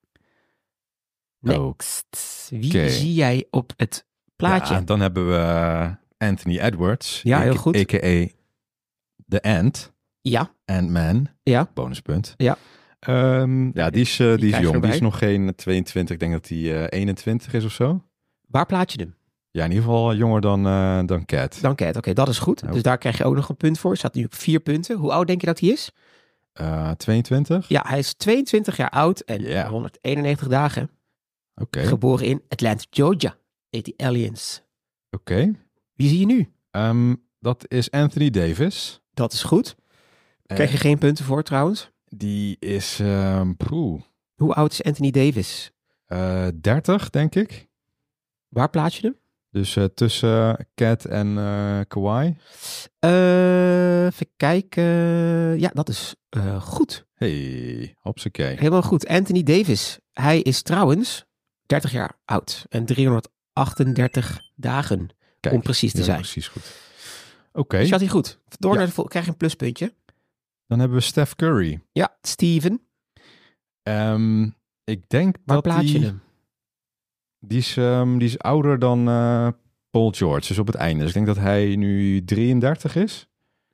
Next. Wie zie jij op het plaatje? Ja, dan hebben we Anthony Edwards. Ja, heel goed. A.k.a. The Ant. Ja. Ant-Man. Ja. Bonuspunt. Ja. Die is jong. Die is nog geen 22. Ik denk dat hij 21 is of zo. Waar plaats je hem? Ja, in ieder geval jonger dan Cat. Dan Cat, oké, dat is goed. Dus daar krijg je ook nog een punt voor. Hij staat nu op 4 punten. Hoe oud denk je dat hij is? 22. Ja, hij is 22 jaar oud en 191 dagen. Oké. Geboren in Atlanta, Georgia. Heet die Aliens. Oké. Wie zie je nu? Dat is Anthony Davis. Dat is goed. Krijg je geen punten voor trouwens? Die is... Hoe oud is Anthony Davis? 30, denk ik. Waar plaats je hem? Dus tussen Cat en Kawhi. Even kijken. Ja, dat is goed. Hey, hopsakee. Helemaal goed. Anthony Davis. Hij is trouwens 30 jaar oud. En 338 dagen. Kijk, om precies te zijn. Precies goed. Oké. Dus had hij goed. Door naar de krijg je een pluspuntje. Dan hebben we Steph Curry. Ja, Steven. Ik denk waar dat plaats je hem? Die is ouder dan Paul George, dus op het einde. Dus ik denk dat hij nu 33 is.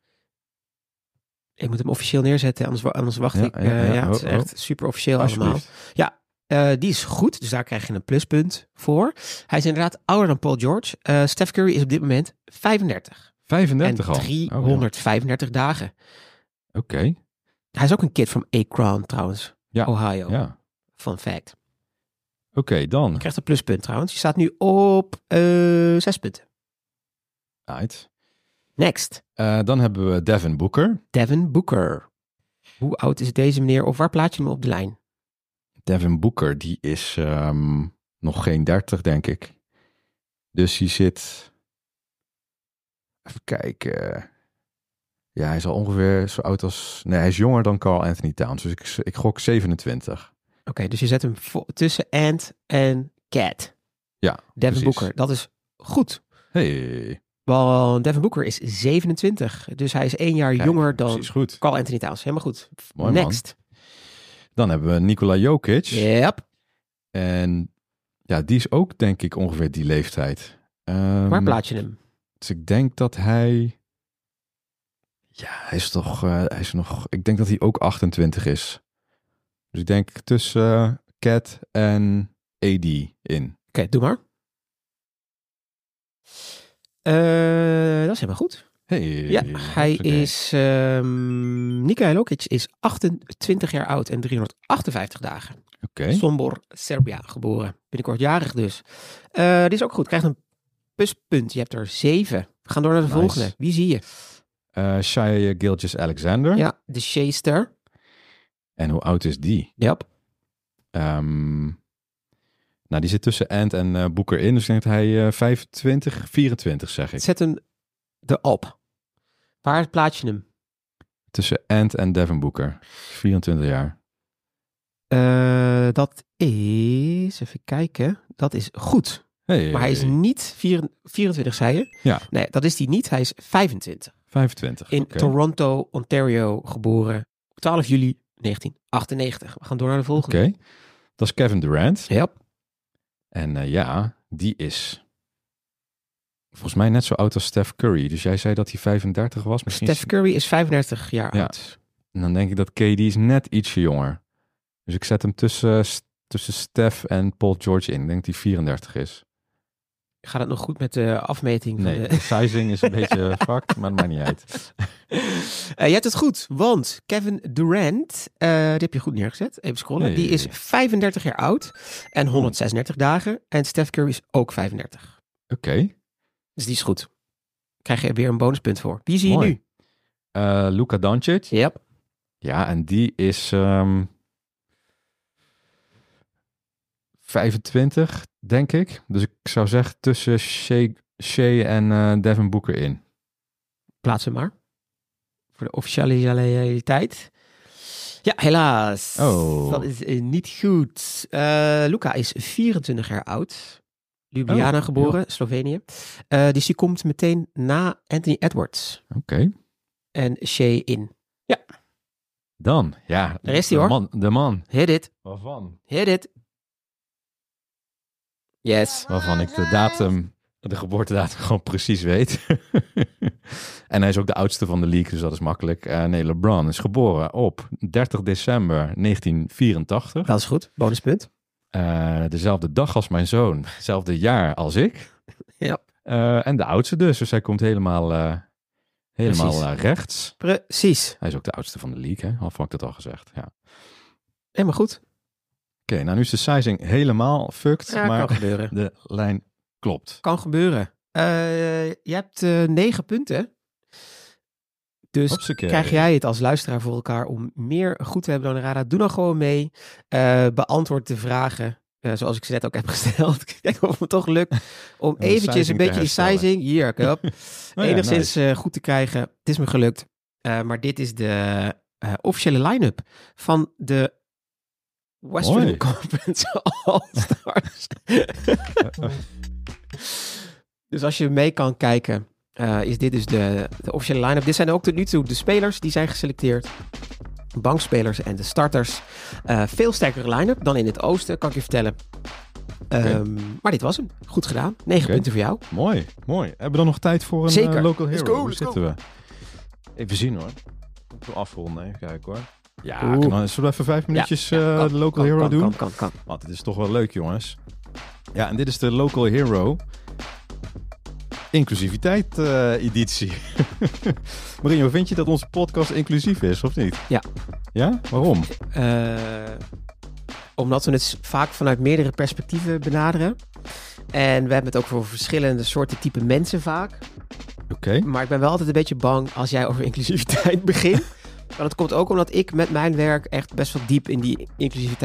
Ik moet hem officieel neerzetten, anders wacht ik. Het is echt super officieel allemaal. Ja, die is goed, dus daar krijg je een pluspunt voor. Hij is inderdaad ouder dan Paul George. Steph Curry is op dit moment 35. 35 en al? 335 dagen. Oké. Hij is ook een kid van Akron trouwens. Ja. Ohio. Ja. Fun fact. Oké, dan. Je krijgt een pluspunt trouwens. Je staat nu op 6 punten. Right. Next. Dan hebben we Devin Booker. Devin Booker. Hoe oud is deze meneer of waar plaats je hem op de lijn? Devin Booker, die is nog geen 30, denk ik. Dus die zit... Even kijken. Ja, hij is al ongeveer zo oud als... Nee, hij is jonger dan Karl Anthony Towns. Dus ik gok 27. Oké, dus je zet hem tussen Ant en Cat. Ja, Devin precies. Booker, dat is goed. Hey. Want Devin Booker is 27. Dus hij is 1 jaar jonger dan Precies goed. Karl Anthony Towns. Helemaal goed. Mooi, Next. Dan hebben we Nikola Jokic. Yep. En ja, die is ook denk ik ongeveer die leeftijd. Waar plaats je hem? Dus ik denk dat hij... Ja, hij is nog... Ik denk dat hij ook 28 is. Dus ik denk tussen Cat en AD in. Oké, doe maar. Dat is helemaal goed. Hey, Ja, hij is... Nikola Jokic is 28 jaar oud en 358 dagen. Oké. Sombor, Serbia, geboren. Binnenkort jarig dus. Dit is ook goed. Krijgt een pluspunt. Je hebt er 7. We gaan door naar de volgende. Wie zie je? Shai Gilgeous-Alexander. Ja, de Shaster. En hoe oud is die? Yep. Nou, die zit tussen Ant en Booker in. Dus ik denk dat hij 25, 24 zeg ik. Zet hem erop. Waar plaats je hem? Tussen Ant en Devin Booker. 24 jaar. Dat is... Even kijken. Dat is goed. Hey. Maar hij is niet 24, zei je? Ja. Nee, dat is hij niet. Hij is 25. 25. In Okay. Toronto, Ontario geboren. 12 juli 1998. We gaan door naar de volgende. Oké. Dat is Kevin Durant. Yep. En ja, die is volgens mij net zo oud als Steph Curry. Dus jij zei dat hij 35 was. Misschien Steph Curry is 35 jaar Ja. oud. En dan denk ik dat KD is net ietsje jonger. Dus ik zet hem tussen Steph en Paul George in. Ik denk dat hij 34 is. Gaat het nog goed met de afmeting? Nee, Van de sizing is een beetje fucked, maar dat maakt niet uit. je hebt het goed, want Kevin Durant, die heb je goed neergezet. Even scrollen. Hey. Die is 35 jaar oud en 136 dagen. En Steph Curry is ook 35. Oké. Dus die is goed. Krijg je weer een bonuspunt voor. Wie zie je Mooi. nu? Luka Doncic. Yep. Ja, en die is 25, denk ik. Dus ik zou zeggen tussen Shea en Devin Booker in. Plaats hem maar. Voor de officialiteit. Ja, helaas. Oh. Dat is niet goed. Luka is 24 jaar oud. Ljubljana geboren, Slovenië. Dus die komt meteen na Anthony Edwards. Oké. En Shea in. Ja. Dan, ja. Daar is hij, hoor. De man. Hit it. Waarvan? Hit it. Yes. Waarvan ik de geboortedatum gewoon precies weet. En hij is ook de oudste van de league, dus dat is makkelijk. Nee, LeBron is geboren op 30 december 1984. Dat is goed. Bonuspunt. Dezelfde dag als mijn zoon. Hetzelfde jaar als ik. Ja. En de oudste dus hij komt helemaal rechts. Precies. Hij is ook de oudste van de league, hè? Al had ik dat al gezegd, ja. Helemaal goed. Oké, nou nu is de sizing helemaal fucked, Ja, maar kan gebeuren. de lijn klopt. Kan gebeuren. Je hebt 9 punten. Dus Hopsakee. krijg jij het als luisteraar voor elkaar om meer goed te hebben dan de radar. Doe dan gewoon mee. Beantwoord de vragen zoals ik ze net ook heb gesteld. Kijk of het me toch lukt om de eventjes een sizing te beetje die herstellen. sizing hier, cup, ja, enigszins goed te krijgen. Het is me gelukt. Maar dit is de officiële line-up van de Western Mooi. Conference All-Stars. Dus als je mee kan kijken, is dit dus de officiële line-up. Dit zijn ook tot nu toe de spelers die zijn geselecteerd. Bankspelers en de starters. Veel sterkere line-up dan in het oosten, kan ik je vertellen. Maar dit was hem. Goed gedaan. 9 punten voor jou. Mooi. Hebben we dan nog tijd voor een Zeker. local hero? Let's go, Hoe let's zitten we? Even zien hoor. Ik wil afronden. Even kijken hoor. Ja, Oeh. zullen we even 5 minuutjes kan, de local hero doen? Kan. Want het is toch wel leuk, jongens. Ja, en dit is de local hero inclusiviteit editie. Marinho, vind je dat onze podcast inclusief is, of niet? Ja. Ja? Waarom? Omdat we het vaak vanuit meerdere perspectieven benaderen. En we hebben het ook voor verschillende soorten type mensen vaak. Oké. Maar ik ben wel altijd een beetje bang als jij over inclusiviteit begint. Maar dat komt ook omdat ik met mijn werk echt best wel diep in die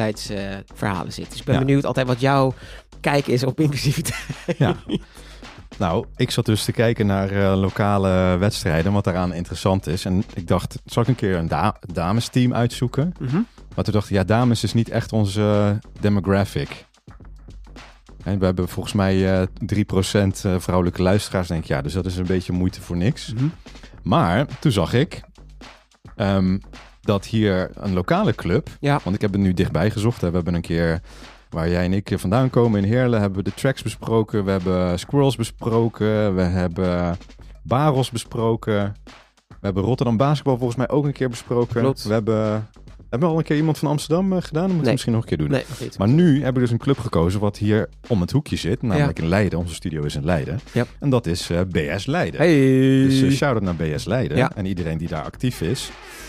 inclusiviteitsverhalen zit. Dus ik ben benieuwd altijd wat jouw kijk is op inclusiviteit. Ja. Nou, ik zat dus te kijken naar lokale wedstrijden, wat daaraan interessant is. En ik dacht, zal ik een keer een damesteam uitzoeken? Mm-hmm. Maar toen dacht ik, ja, dames is niet echt onze demographic. En we hebben volgens mij 3% vrouwelijke luisteraars, denk ik. Ja, dus dat is een beetje moeite voor niks. Mm-hmm. Maar toen zag ik dat hier een lokale club... Ja. Want ik heb het nu dichtbij gezocht. Hè. We hebben een keer, waar jij en ik vandaan komen in Heerlen, hebben we de Tracks besproken. We hebben Squirrels besproken. We hebben Baros besproken. We hebben Rotterdam Basketbal volgens mij ook een keer besproken. Klopt. We hebben al een keer iemand van Amsterdam gedaan. Dat moeten we misschien nog een keer doen. Nee, nog niet. Maar nu hebben we dus een club gekozen wat hier om het hoekje zit. Namelijk in Leiden. Onze studio is in Leiden. Yep. En dat is BS Leiden. Hey. Dus shout-out naar BS Leiden. Ja. En iedereen die daar actief is.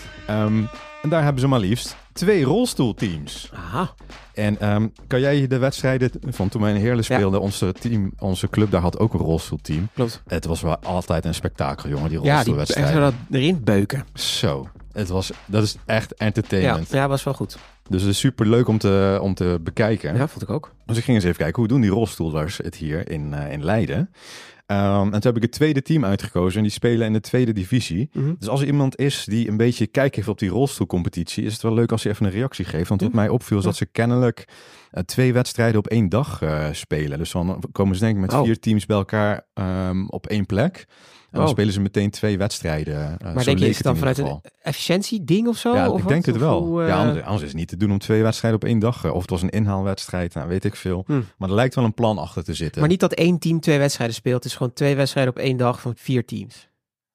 En daar hebben ze maar liefst 2 rolstoelteams. Aha. En kan jij de wedstrijden van toen wij in Heerlen speelden, onze club daar had ook een rolstoelteam. Klopt. Het was wel altijd een spektakel, jongen, die Ja, die rolstoelwedstrijden. echt dat erin beuken. Zo, dat is echt entertainment. Ja, was wel goed. Dus het is super leuk om te bekijken. Ja, vond ik ook. Dus ik ging eens even kijken, hoe doen die rolstoelers het hier in Leiden? En toen heb ik het tweede team uitgekozen en die spelen in de tweede divisie. Mm-hmm. Dus als er iemand is die een beetje kijk heeft op die rolstoelcompetitie, is het wel leuk als hij even een reactie geeft. Want wat mij opviel is dat ze kennelijk 2 wedstrijden op 1 dag spelen. Dus dan komen ze denk ik met 4 teams bij elkaar op 1 plek. En dan spelen ze meteen 2 wedstrijden. Maar denk je, is het dan vanuit een efficiëntie-ding of zo? Ja, of ik denk het wel. Hoe, Ja, anders is het niet te doen om 2 wedstrijden op 1 dag. Of het was een inhaalwedstrijd, nou, weet ik veel. Maar er lijkt wel een plan achter te zitten. Maar niet dat 1 team 2 wedstrijden speelt. Het is gewoon 2 wedstrijden op 1 dag van 4 teams.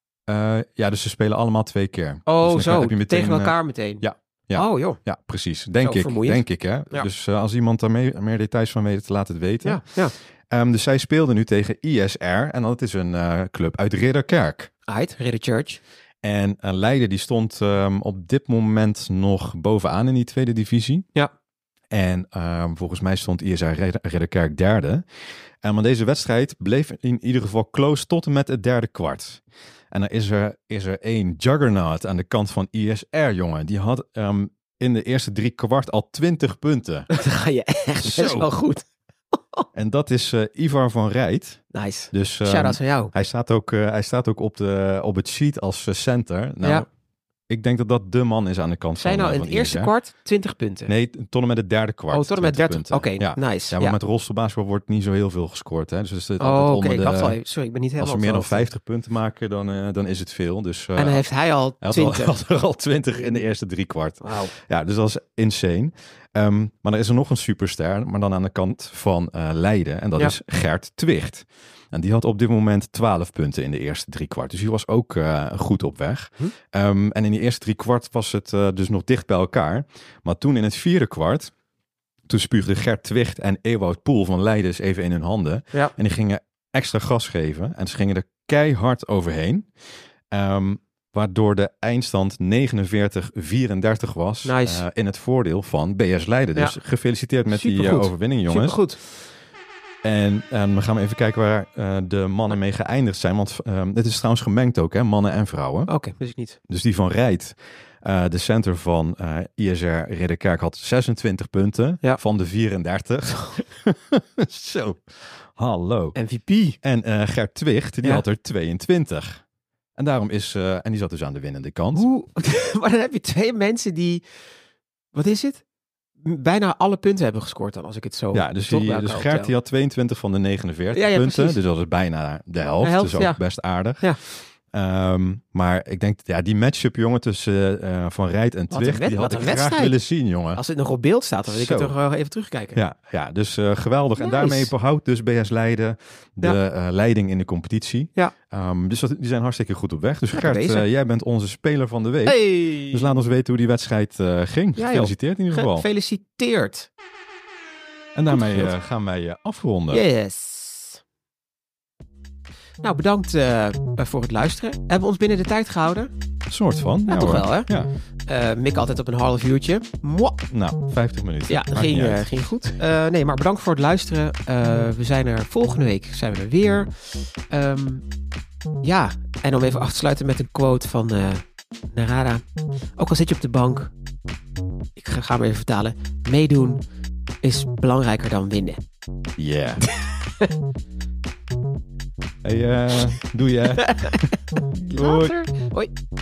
Ja, dus ze spelen allemaal 2 keer. Oh, dus zo. heb je meteen, tegen elkaar meteen. Ja. Ja. Oh, joh. Ja, precies. Denk ik. Hè? Ja. Dus als iemand daar meer details van weet, laat het weten. Ja. Dus zij speelden nu tegen ISR. En dat is een club uit Ridderkerk. Uit Ridder Church. En Leiden die stond op dit moment nog bovenaan in die tweede divisie. Ja. En volgens mij stond ISR Ridderkerk derde. Maar deze wedstrijd bleef in ieder geval close tot en met het derde kwart. En dan is er één juggernaut aan de kant van ISR, jongen. Die had in de eerste 3 kwart al 20 punten. Dan ga je echt best wel goed. En dat is Ivar van Rijt. Nice. Dus, shout-out van jou. Hij staat ook op het sheet als center. Nou, ja. Ik denk dat dat de man is aan de kant Zijn van nou in het eerste kwart 20 punten? Nee, tot en met het derde kwart. Oh, tot en met 30. Oké, ja. nice. Ja, maar met rolstoelbasketbal wordt niet zo heel veel gescoord. Hè? Dus het oké. Ik dacht al even, sorry, ik ben niet helemaal... Als we meer dan 50 punten maken, dan is het veel. Dus, en dan heeft hij al 20. Hij had er al 20 in de eerste 3 kwart. Wow. Ja, dus dat is insane. Maar er is er nog een superster, maar dan aan de kant van Leiden. En dat is Gert Twicht. En die had op dit moment 12 punten in de eerste 3 kwart. Dus die was ook goed op weg. En in die eerste 3 kwart was het dus nog dicht bij elkaar. Maar toen in het 4e kwart, toen spuugden Gert Twicht en Ewout Poel van Leiden even in hun handen. Ja. En die gingen extra gas geven. En ze gingen er keihard overheen. Waardoor de eindstand 49-34 was. Nice. In het voordeel van BS Leiden. Dus gefeliciteerd met Supergoed. die overwinning, jongens. Supergoed. En we gaan even kijken waar de mannen mee geëindigd zijn. Want het is trouwens gemengd ook, hè? Mannen en vrouwen. Oké, wist ik niet. Dus die van Rijt, de center van ISR Ridderkerk, had 26 punten van de 34. Zo, hallo. MVP. En Gert Twicht, die had er 22. En daarom en die zat dus aan de winnende kant. Maar dan heb je 2 mensen die, wat is het? Bijna alle punten hebben gescoord dan, als ik het zo... Ja, dus Gert die had 22 van de 49 punten. Precies. Dus dat is bijna de helft. Dus ook best aardig. Ja. Maar ik denk, die matchup, jongen, tussen Van Rijt en Twicht, die had ik graag willen zien, jongen. Als het nog op beeld staat, dan wil ik het toch even terugkijken. Ja, dus geweldig. Nice. En daarmee behoudt dus BS Leiden de leiding in de competitie. Ja. Dus die zijn hartstikke goed op weg. Dus Gert, jij bent onze speler van de week. Hey. Dus laat ons weten hoe die wedstrijd ging. Ja, gefeliciteerd in ieder geval. Gefeliciteerd. En daarmee gaan wij afronden. Yes. Nou, bedankt voor het luisteren. Hebben we ons binnen de tijd gehouden? Een soort van. Ja, toch wel, hè? Ja. Mik altijd op een half uurtje. Mwah. Nou, 50 minuten. Ja, dat ging goed. Nee, maar bedankt voor het luisteren. We zijn er volgende week zijn we er weer. En om even af te sluiten met een quote van Narada. Ook al zit je op de bank, ik ga maar even vertalen. Meedoen is belangrijker dan winnen. Yeah. Hey, doei hè. Later. Hoi.